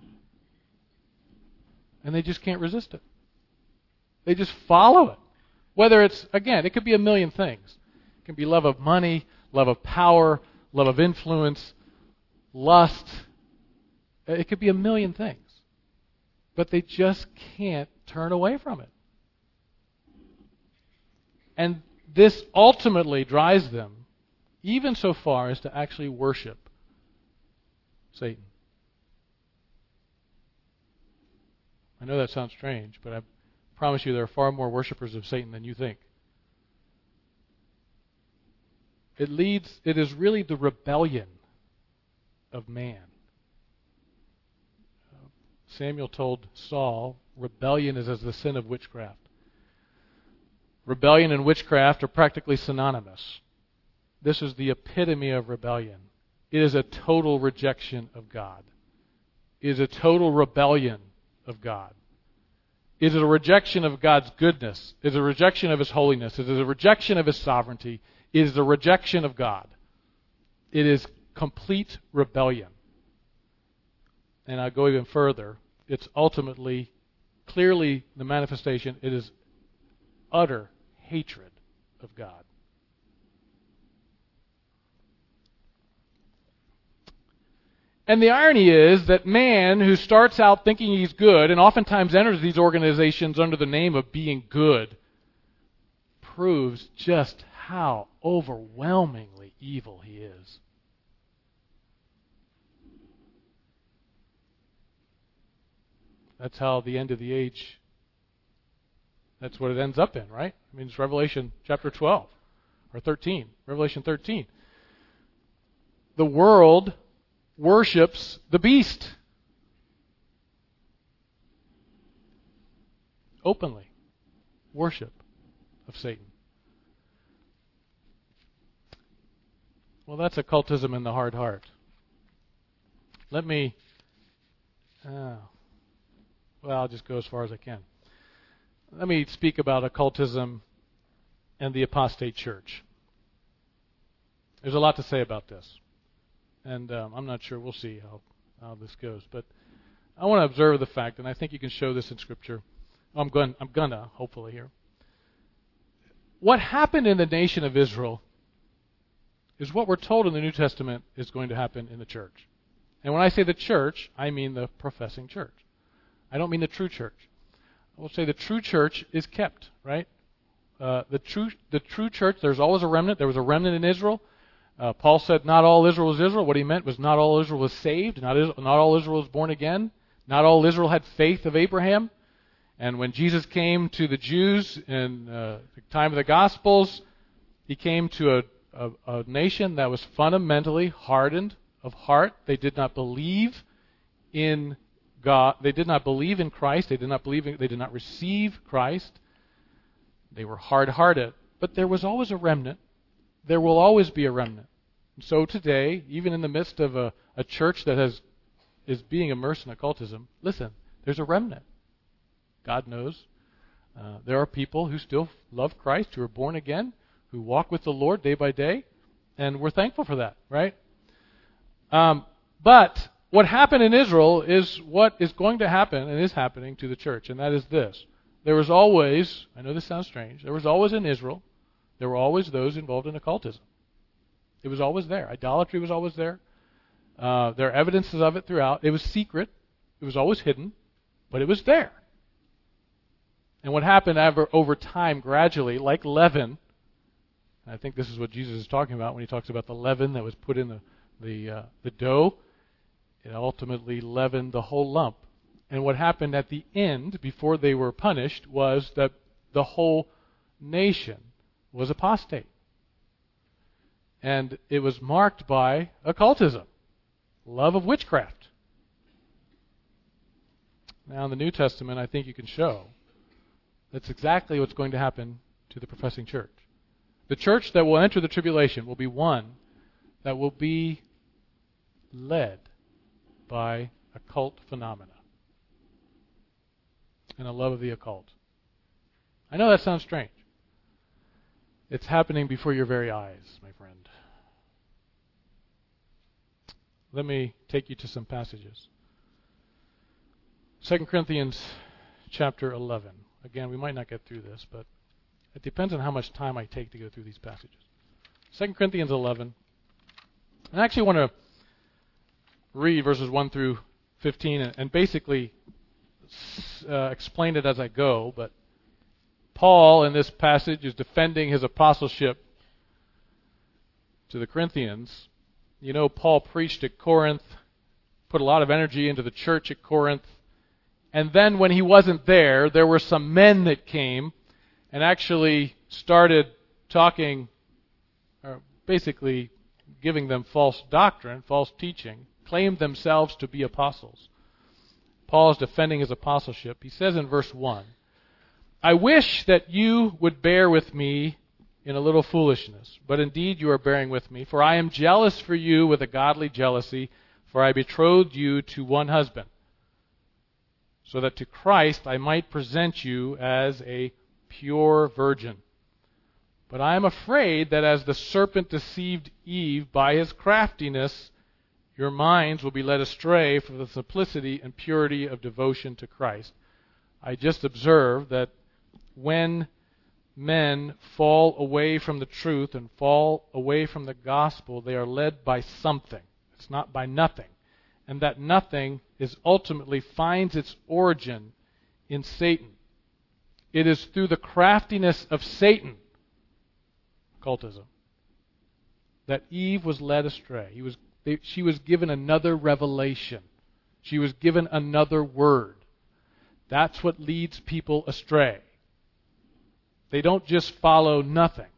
And they just can't resist it. They just follow it. Whether it's, again, it could be a million things. It can be love of money, love of power, love of influence, lust. It could be a million things. But they just can't turn away from it. And this ultimately drives them even so far as to actually worship Satan. I know that sounds strange, but I promise you there are far more worshipers of Satan than you think. It is really the rebellion of man. Samuel told Saul, rebellion is as the sin of witchcraft. Rebellion and witchcraft are practically synonymous. This is the epitome of rebellion. It is a total rejection of God. It is a total rebellion of God. It is a rejection of God's goodness. It is a rejection of His holiness. It is a rejection of His sovereignty. It is a rejection of God. It is complete rebellion. And I'll go even further. It's ultimately, clearly the manifestation, it is utter hatred of God. And the irony is that man who starts out thinking he's good and oftentimes enters these organizations under the name of being good proves just how overwhelmingly evil he is. That's how the end of the age, that's what it ends up in, right? I mean, it's Revelation chapter 12 or 13, Revelation 13. The world worships the beast openly. Worship of Satan. Well, that's occultism in the hard heart. I'll just go as far as I can. Let me speak about occultism and the apostate church. There's a lot to say about this. And I'm not sure. We'll see how this goes. But I want to observe the fact, and I think you can show this in Scripture. I'm gonna, hopefully, here. What happened in the nation of Israel is what we're told in the New Testament is going to happen in the church. And when I say the church, I mean the professing church. I don't mean the true church. I will say the true church is kept, right? The true church, there's always a remnant. There was a remnant in Israel. Paul said not all Israel was Israel. What he meant was not all Israel was saved. Not all Israel was born again. Not all Israel had faith of Abraham. And when Jesus came to the Jews in the time of the Gospels, He came to a nation that was fundamentally hardened of heart. They did not believe in God. They did not believe in Christ. They did not receive Christ. They were hard-hearted. But there was always a remnant. There will always be a remnant. And so today, even in the midst of a church that is being immersed in occultism, listen, there's a remnant. God knows. There are people who still love Christ, who are born again, who walk with the Lord day by day, and we're thankful for that, right? But what happened in Israel is what is going to happen and is happening to the church, and that is this. There was always, I know this sounds strange, there was always in Israel, there were always those involved in occultism. It was always there. Idolatry was always there. There are evidences of it throughout. It was secret. It was always hidden, but it was there. And what happened over time, gradually, like leaven, and I think this is what Jesus is talking about when he talks about the leaven that was put in the dough, it ultimately leavened the whole lump. And what happened at the end, before they were punished, was that the whole nation was apostate. And it was marked by occultism, love of witchcraft. Now in the New Testament, I think you can show that's exactly what's going to happen to the professing church. The church that will enter the tribulation will be one that will be led by occult phenomena and a love of the occult. I know that sounds strange. It's happening before your very eyes, my friend. Let me take you to some passages. 2 Corinthians chapter 11. Again, we might not get through this, but it depends on how much time I take to go through these passages. 2 Corinthians 11. And I actually want to read verses 1 through 15 and basically explain it as I go, but Paul in this passage is defending his apostleship to the Corinthians. You know, Paul preached at Corinth, put a lot of energy into the church at Corinth, and then when he wasn't there were some men that came and actually started talking, or basically giving them false doctrine, false teaching, claimed themselves to be apostles. Paul is defending his apostleship. He says in verse 1, I wish that you would bear with me in a little foolishness, but indeed you are bearing with me, for I am jealous for you with a godly jealousy, for I betrothed you to one husband, so that to Christ I might present you as a pure virgin. But I am afraid that as the serpent deceived Eve by his craftiness, your minds will be led astray from the simplicity and purity of devotion to Christ. I just observe that when men fall away from the truth and fall away from the gospel, they are led by something. It's not by nothing. And that nothing is ultimately finds its origin in Satan. It is through the craftiness of Satan, occultism, that Eve was led astray. She was given another revelation. She was given another word. That's what leads people astray. They don't just follow nothing.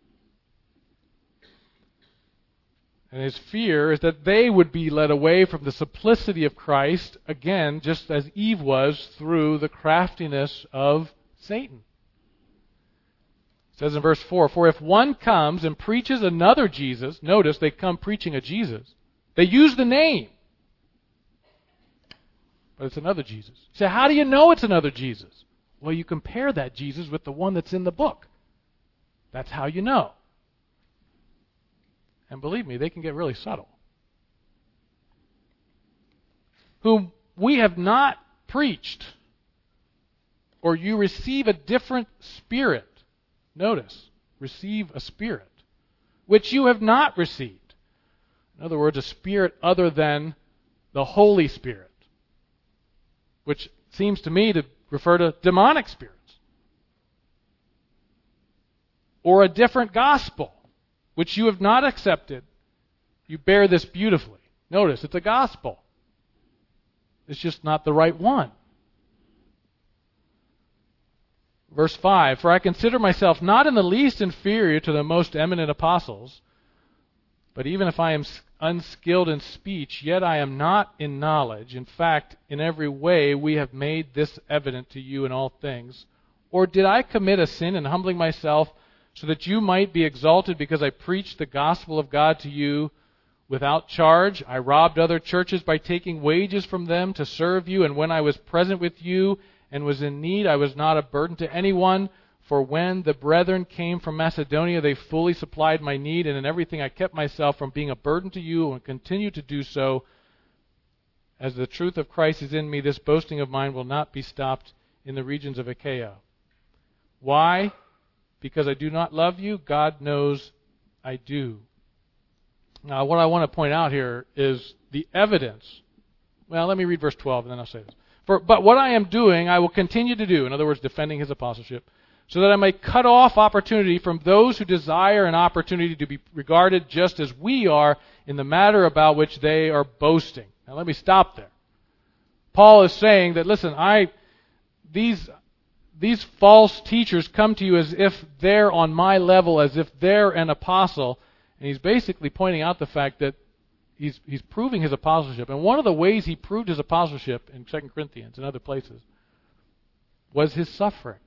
And his fear is that they would be led away from the simplicity of Christ, again, just as Eve was, through the craftiness of Satan. It says in verse 4, for if one comes and preaches another Jesus, notice they come preaching a Jesus. They use the name, but it's another Jesus. You say, how do you know it's another Jesus? Well, you compare that Jesus with the one that's in the book. That's how you know. And believe me, they can get really subtle. Whom we have not preached, or you receive a different spirit. Notice, receive a spirit, which you have not received. In other words, a spirit other than the Holy Spirit, which seems to me to refer to demonic spirits. Or a different gospel, which you have not accepted. You bear this beautifully. Notice, it's a gospel. It's just not the right one. Verse 5, for I consider myself not in the least inferior to the most eminent apostles, but even if I am unskilled in speech, yet I am not in knowledge. In fact, in every way we have made this evident to you in all things. Or did I commit a sin in humbling myself so that you might be exalted because I preached the gospel of God to you without charge? I robbed other churches by taking wages from them to serve you, and when I was present with you and was in need, I was not a burden to anyone. For when the brethren came from Macedonia, they fully supplied my need, and in everything I kept myself from being a burden to you and continue to do so. As the truth of Christ is in me, this boasting of mine will not be stopped in the regions of Achaia. Why? Because I do not love you? God knows I do. Now, what I want to point out here is the evidence. Well, let me read verse 12, and then I'll say this. But what I am doing, I will continue to do, in other words, defending his apostleship, so that I may cut off opportunity from those who desire an opportunity to be regarded just as we are in the matter about which they are boasting. Now let me stop there. Paul is saying that, listen, these false teachers come to you as if they're on my level, as if they're an apostle, and he's basically pointing out the fact that he's proving his apostleship. And one of the ways he proved his apostleship in 2 Corinthians and other places was his suffering.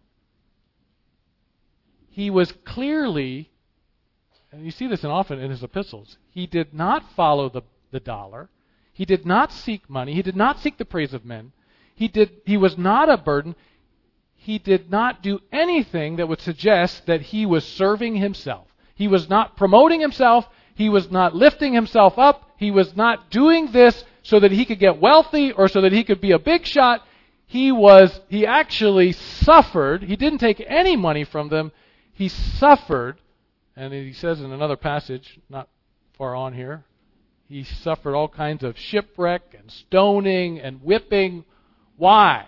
He was clearly, and you see this often in his epistles, he did not follow the dollar. He did not seek money. He did not seek the praise of men. He was not a burden. He did not do anything that would suggest that he was serving himself. He was not promoting himself. He was not lifting himself up. He was not doing this so that he could get wealthy or so that he could be a big shot. He actually suffered. He didn't take any money from them. He suffered, and he says in another passage, not far on here, he suffered all kinds of shipwreck and stoning and whipping. Why?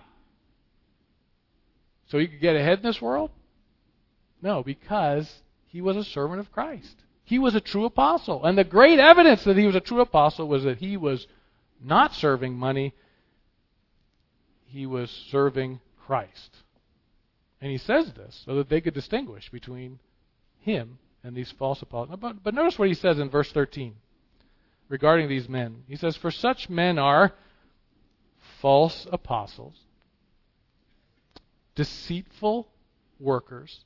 So he could get ahead in this world? No, because he was a servant of Christ. He was a true apostle. And the great evidence that he was a true apostle was that he was not serving money. He was serving Christ. And he says this so that they could distinguish between him and these false apostles. But notice what he says in verse 13 regarding these men. He says, "For such men are false apostles, deceitful workers,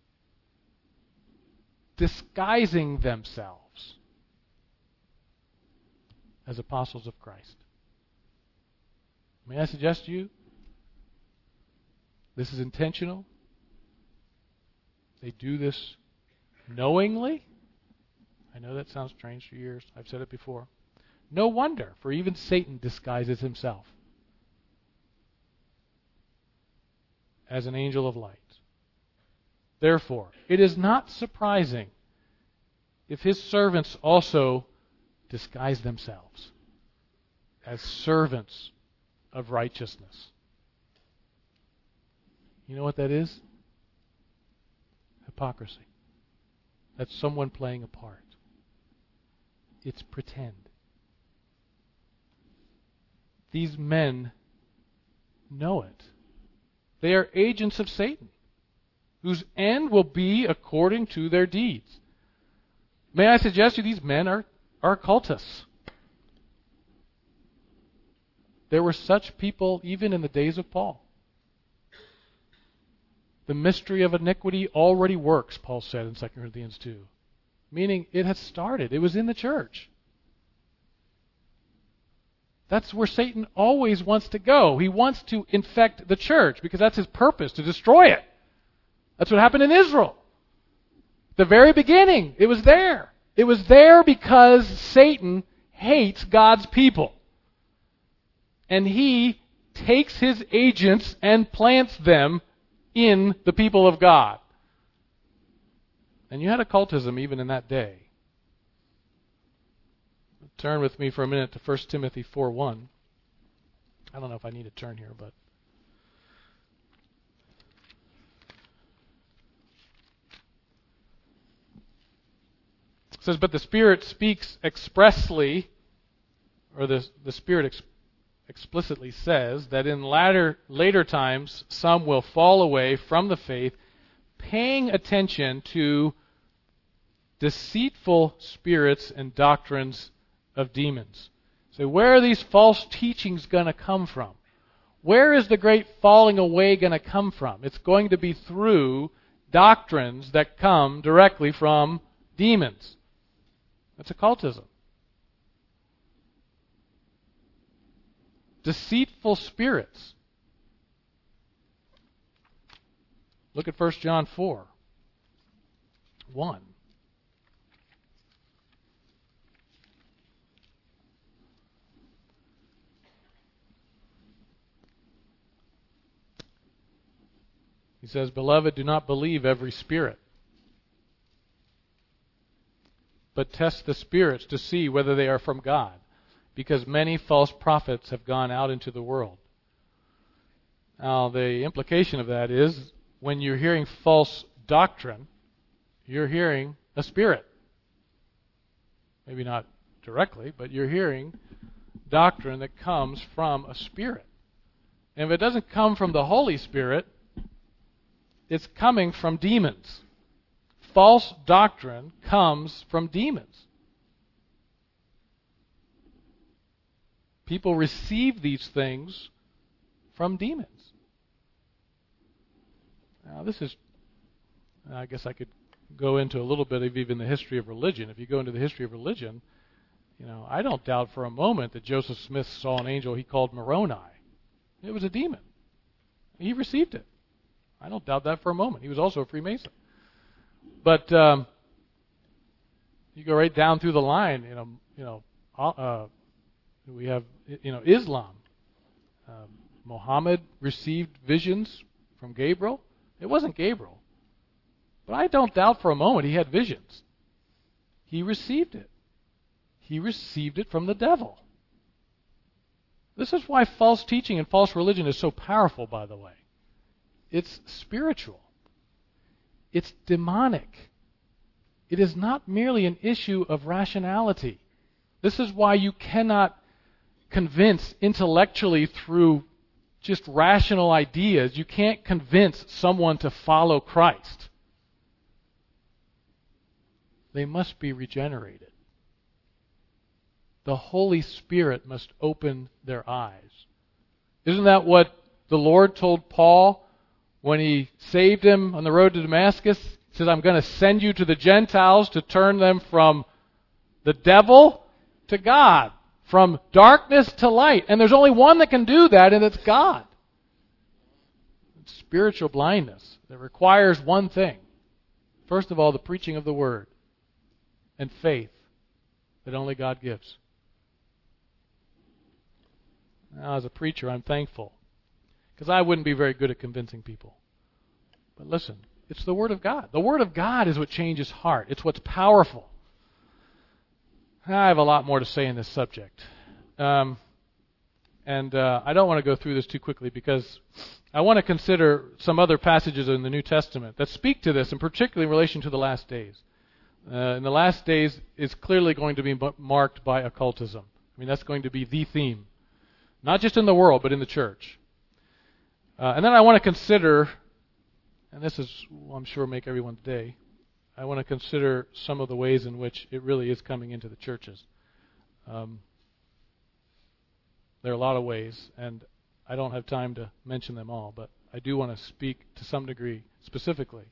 disguising themselves as apostles of Christ." May I suggest to you, this is intentional. They do this knowingly. I know that sounds strange to your ears. I've said it before. No wonder, for even Satan disguises himself as an angel of light. Therefore, it is not surprising if his servants also disguise themselves as servants of righteousness. You know what that is? Hypocrisy. That's someone playing a part. It's pretend. These men know it. They are agents of Satan, whose end will be according to their deeds. May I suggest to you, these men are cultists. There were such people even in the days of Paul. The mystery of iniquity already works, Paul said in 2 Corinthians 2. Meaning it has started. It was in the church. That's where Satan always wants to go. He wants to infect the church because that's his purpose, to destroy it. That's what happened in Israel. The very beginning, it was there. It was there because Satan hates God's people. And he takes his agents and plants them in the people of God. And you had occultism even in that day. Turn with me for a minute to 1 Timothy 4:1. I don't know if I need to turn here, but it says, "But the Spirit speaks expressly," or the Spirit explicitly says, "that in later times some will fall away from the faith, paying attention to deceitful spirits and doctrines of demons." So where are these false teachings going to come from? Where is the great falling away going to come from? It's going to be through doctrines that come directly from demons. That's occultism. Deceitful spirits. Look at 1 John 4:1. He says, "Beloved, do not believe every spirit, but test the spirits to see whether they are from God, because many false prophets have gone out into the world. Now, the implication of that is when you're hearing false doctrine, you're hearing a spirit. Maybe not directly, but you're hearing doctrine that comes from a spirit. And if it doesn't come from the Holy Spirit, it's coming from demons. False doctrine comes from demons. People receive these things from demons. Now, this is, I guess I could go into a little bit of even the history of religion. If you go into the history of religion, I don't doubt for a moment that Joseph Smith saw an angel he called Moroni. It was a demon. He received it. I don't doubt that for a moment. He was also a Freemason. But you go right down through the line. We have Islam. Muhammad received visions from Gabriel. It wasn't Gabriel, but I don't doubt for a moment he had visions. He received it. He received it from the devil. This is why false teaching and false religion is so powerful, by the way. It's spiritual. It's demonic. It is not merely an issue of rationality. This is why you cannot convince intellectually through just rational ideas. You can't convince someone to follow Christ. They must be regenerated. The Holy Spirit must open their eyes. Isn't that what the Lord told Paul when he saved him on the road to Damascus? He said, I'm going to send you to the Gentiles to turn them from the devil to God, from darkness to light. And there's only one that can do that, and it's God. It's spiritual blindness that requires one thing. First of all, the preaching of the Word and faith that only God gives. Now, as a preacher, I'm thankful, because I wouldn't be very good at convincing people. But listen, it's the Word of God. The Word of God is what changes heart. It's what's powerful. I have a lot more to say in this subject. I don't want to go through this too quickly, because I want to consider some other passages in the New Testament that speak to this, and particularly in relation to the last days. In the last days is clearly going to be marked by occultism. I mean, that's going to be the theme. Not just in the world, but in the church. And then I want to consider, and this is, I'm sure, make everyone's day, I want to consider some of the ways in which it really is coming into the churches. There are a lot of ways, and I don't have time to mention them all, but I do want to speak to some degree, specifically,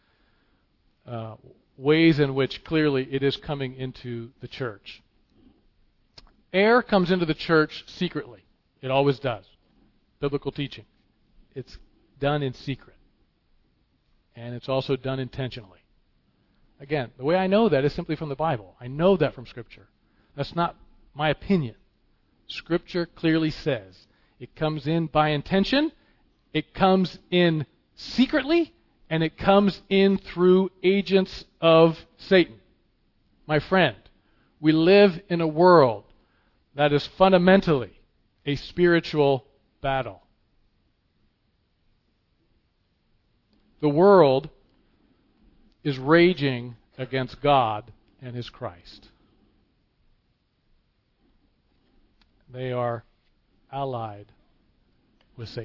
ways in which clearly it is coming into the church. Error comes into the church secretly. It always does. Biblical teaching. It's done in secret. And it's also done intentionally. Again, the way I know that is simply from the Bible. I know that from Scripture. That's not my opinion. Scripture clearly says it comes in by intention, it comes in secretly, and it comes in through agents of Satan. My friend, we live in a world that is fundamentally a spiritual battle. The world is raging against God and His Christ. They are allied with Satan.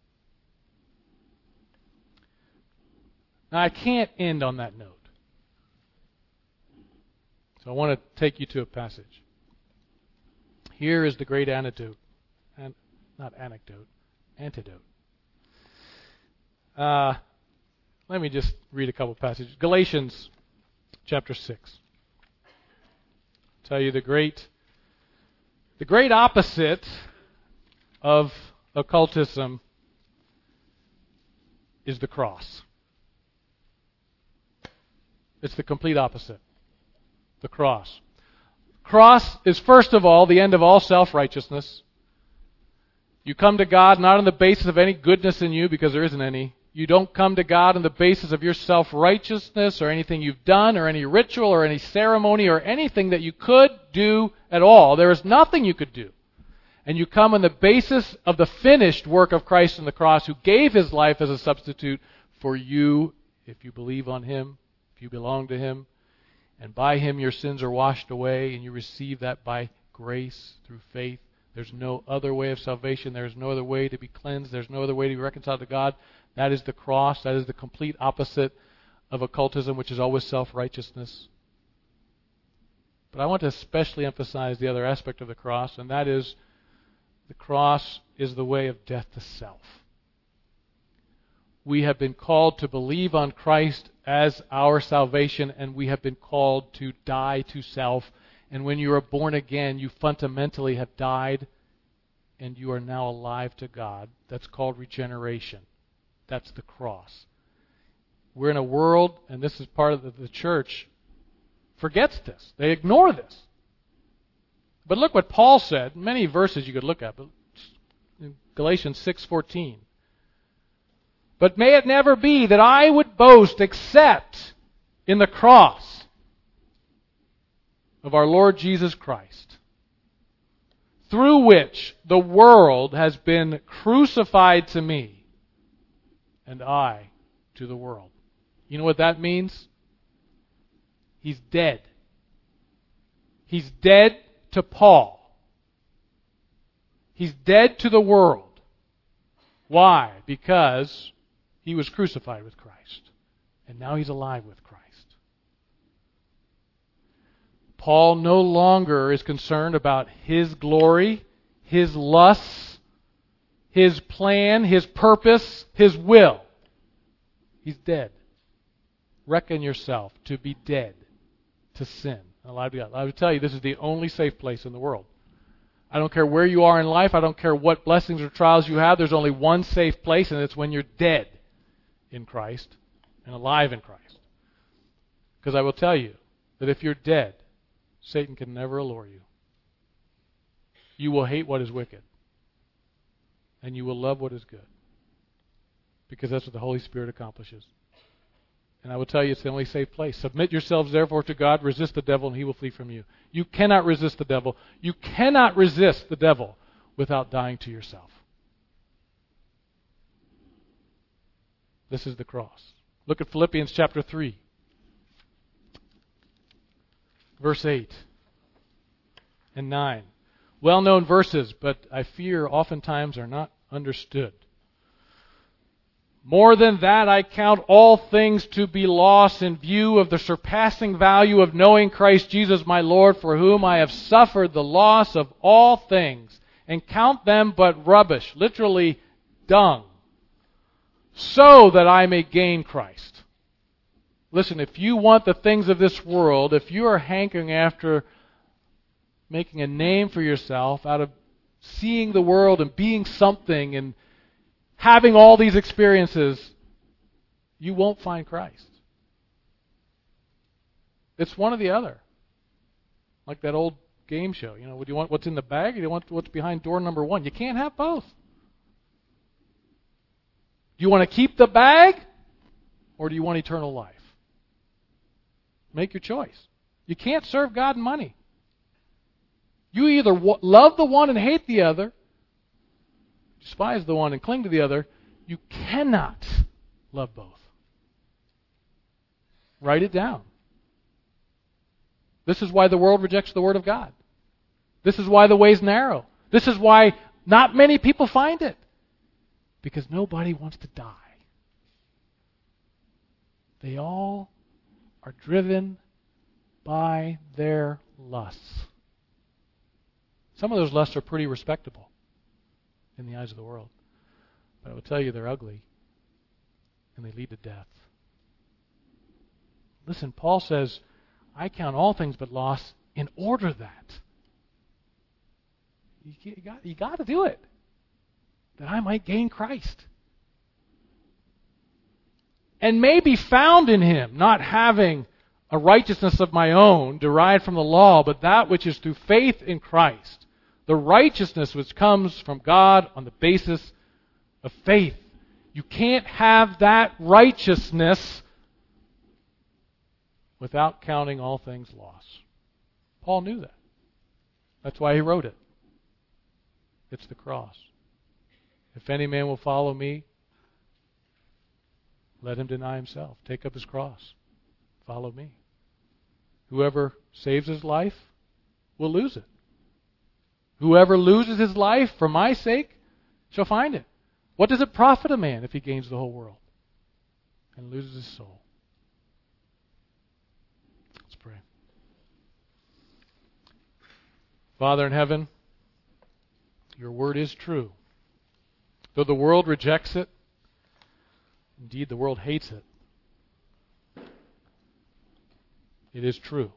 Now, I can't end on that note. So I want to take you to a passage. Here is the great antidote. Antidote. Let me just read a couple passages. Galatians chapter 6. Tell you the great opposite of occultism is the cross. It's the complete opposite. The cross. Cross is, first of all, the end of all self-righteousness. You come to God not on the basis of any goodness in you, because there isn't any. You don't come to God on the basis of your self-righteousness or anything you've done or any ritual or any ceremony or anything that you could do at all. There is nothing you could do. and you come on the basis of the finished work of Christ on the cross, who gave His life as a substitute for you, if you believe on Him, if you belong to Him, and by Him your sins are washed away, and you receive that by grace through faith. There's no other way of salvation. There's no other way to be cleansed. There's no other way to be reconciled to God. That is the cross. That is the complete opposite of occultism, which is always self-righteousness. But I want to especially emphasize the other aspect of the cross, and that is the cross is the way of death to self. We have been called to believe on Christ as our salvation, and we have been called to die to self. And when you are born again, you fundamentally have died, and you are now alive to God. That's called regeneration. That's the cross. We're in a world, and this is part of the church, forgets this. They ignore this. But look what Paul said. Many verses you could look at, but in Galatians 6:14. But may it never be that I would boast except in the cross of our Lord Jesus Christ, through which the world has been crucified to me, and I to the world. You know what that means? He's dead. He's dead to Paul. He's dead to the world. Why? Because he was crucified with Christ. And now he's alive with Christ. Paul no longer is concerned about his glory, his lusts, his plan, his purpose, his will. He's dead. Reckon yourself to be dead to sin and alive to God. I would tell you, this is the only safe place in the world. I don't care where you are in life. I don't care what blessings or trials you have. There's only one safe place, and it's when you're dead in Christ and alive in Christ. Because I will tell you that if you're dead, Satan can never allure you. You will hate what is wicked, and you will love what is good, because that's what the Holy Spirit accomplishes. And I will tell you, it's the only safe place. Submit yourselves, therefore, to God. Resist the devil, and he will flee from you. You cannot resist the devil. You cannot resist the devil without dying to yourself. This is the cross. Look at Philippians chapter 3, verse 8 and 9. Well-known verses, but I fear oftentimes are not understood. More than that, I count all things to be lost in view of the surpassing value of knowing Christ Jesus my Lord, for whom I have suffered the loss of all things, and count them but rubbish, literally dung, so that I may gain Christ. Listen, if you want the things of this world, if you are hankering after making a name for yourself out of seeing the world and being something and having all these experiences, you won't find Christ. It's one or the other. Like that old game show. You know, do you want what's in the bag or do you want what's behind door number 1? You can't have both. Do you want to keep the bag or do you want eternal life? Make your choice. You can't serve God and money. You either love the one and hate the other, despise the one and cling to the other. You cannot love both. Write it down. This is why the world rejects the Word of God. This is why the way's narrow. This is why not many people find it. Because nobody wants to die. They all are driven by their lusts. Some of those lusts are pretty respectable in the eyes of the world. But I will tell you they're ugly, and they lead to death. Listen, Paul says, I count all things but loss in order that. You got to do it. That I might gain Christ. And may be found in Him, not having a righteousness of my own derived from the law, but that which is through faith in Christ. The righteousness which comes from God on the basis of faith. You can't have that righteousness without counting all things lost. Paul knew that. That's why he wrote it. It's the cross. If any man will follow me, let him deny himself. Take up his cross. Follow me. Whoever saves his life will lose it. Whoever loses his life for my sake shall find it. What does it profit a man if he gains the whole world and loses his soul? Let's pray. Father in heaven, your word is true. Though the world rejects it, indeed the world hates it, it is true.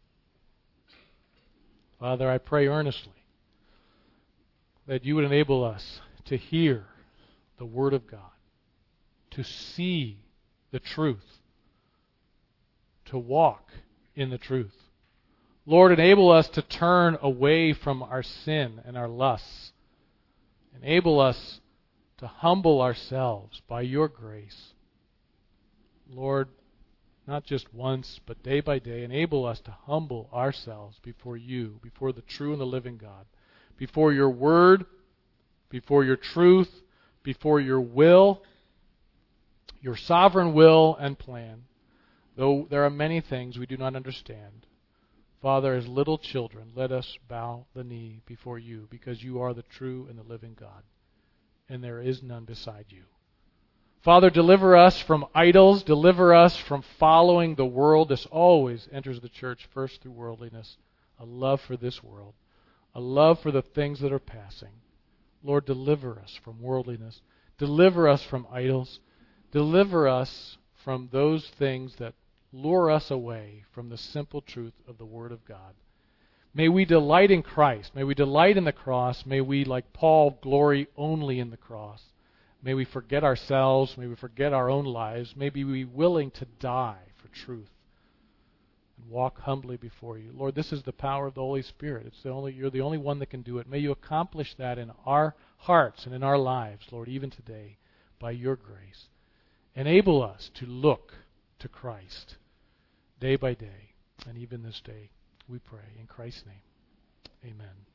Father, I pray earnestly that you would enable us to hear the Word of God, to see the truth, to walk in the truth. Lord, enable us to turn away from our sin and our lusts. Enable us to humble ourselves by your grace. Lord, not just once, but day by day, enable us to humble ourselves before you, before the true and the living God, before your word, before your truth, before your will, your sovereign will and plan. Though there are many things we do not understand, Father, as little children, let us bow the knee before you, because you are the true and the living God, and there is none beside you. Father, deliver us from idols. Deliver us from following the world. This always enters the church first through worldliness, a love for this world, a love for the things that are passing. Lord, deliver us from worldliness. Deliver us from idols. Deliver us from those things that lure us away from the simple truth of the Word of God. May we delight in Christ. May we delight in the cross. May we, like Paul, glory only in the cross. May we forget ourselves. May we forget our own lives. May we be willing to die for truth and walk humbly before you. Lord, this is the power of the Holy Spirit. You're the only one that can do it. May you accomplish that in our hearts and in our lives, Lord, even today, by your grace. Enable us to look to Christ day by day, and even this day, we pray in Christ's name. Amen.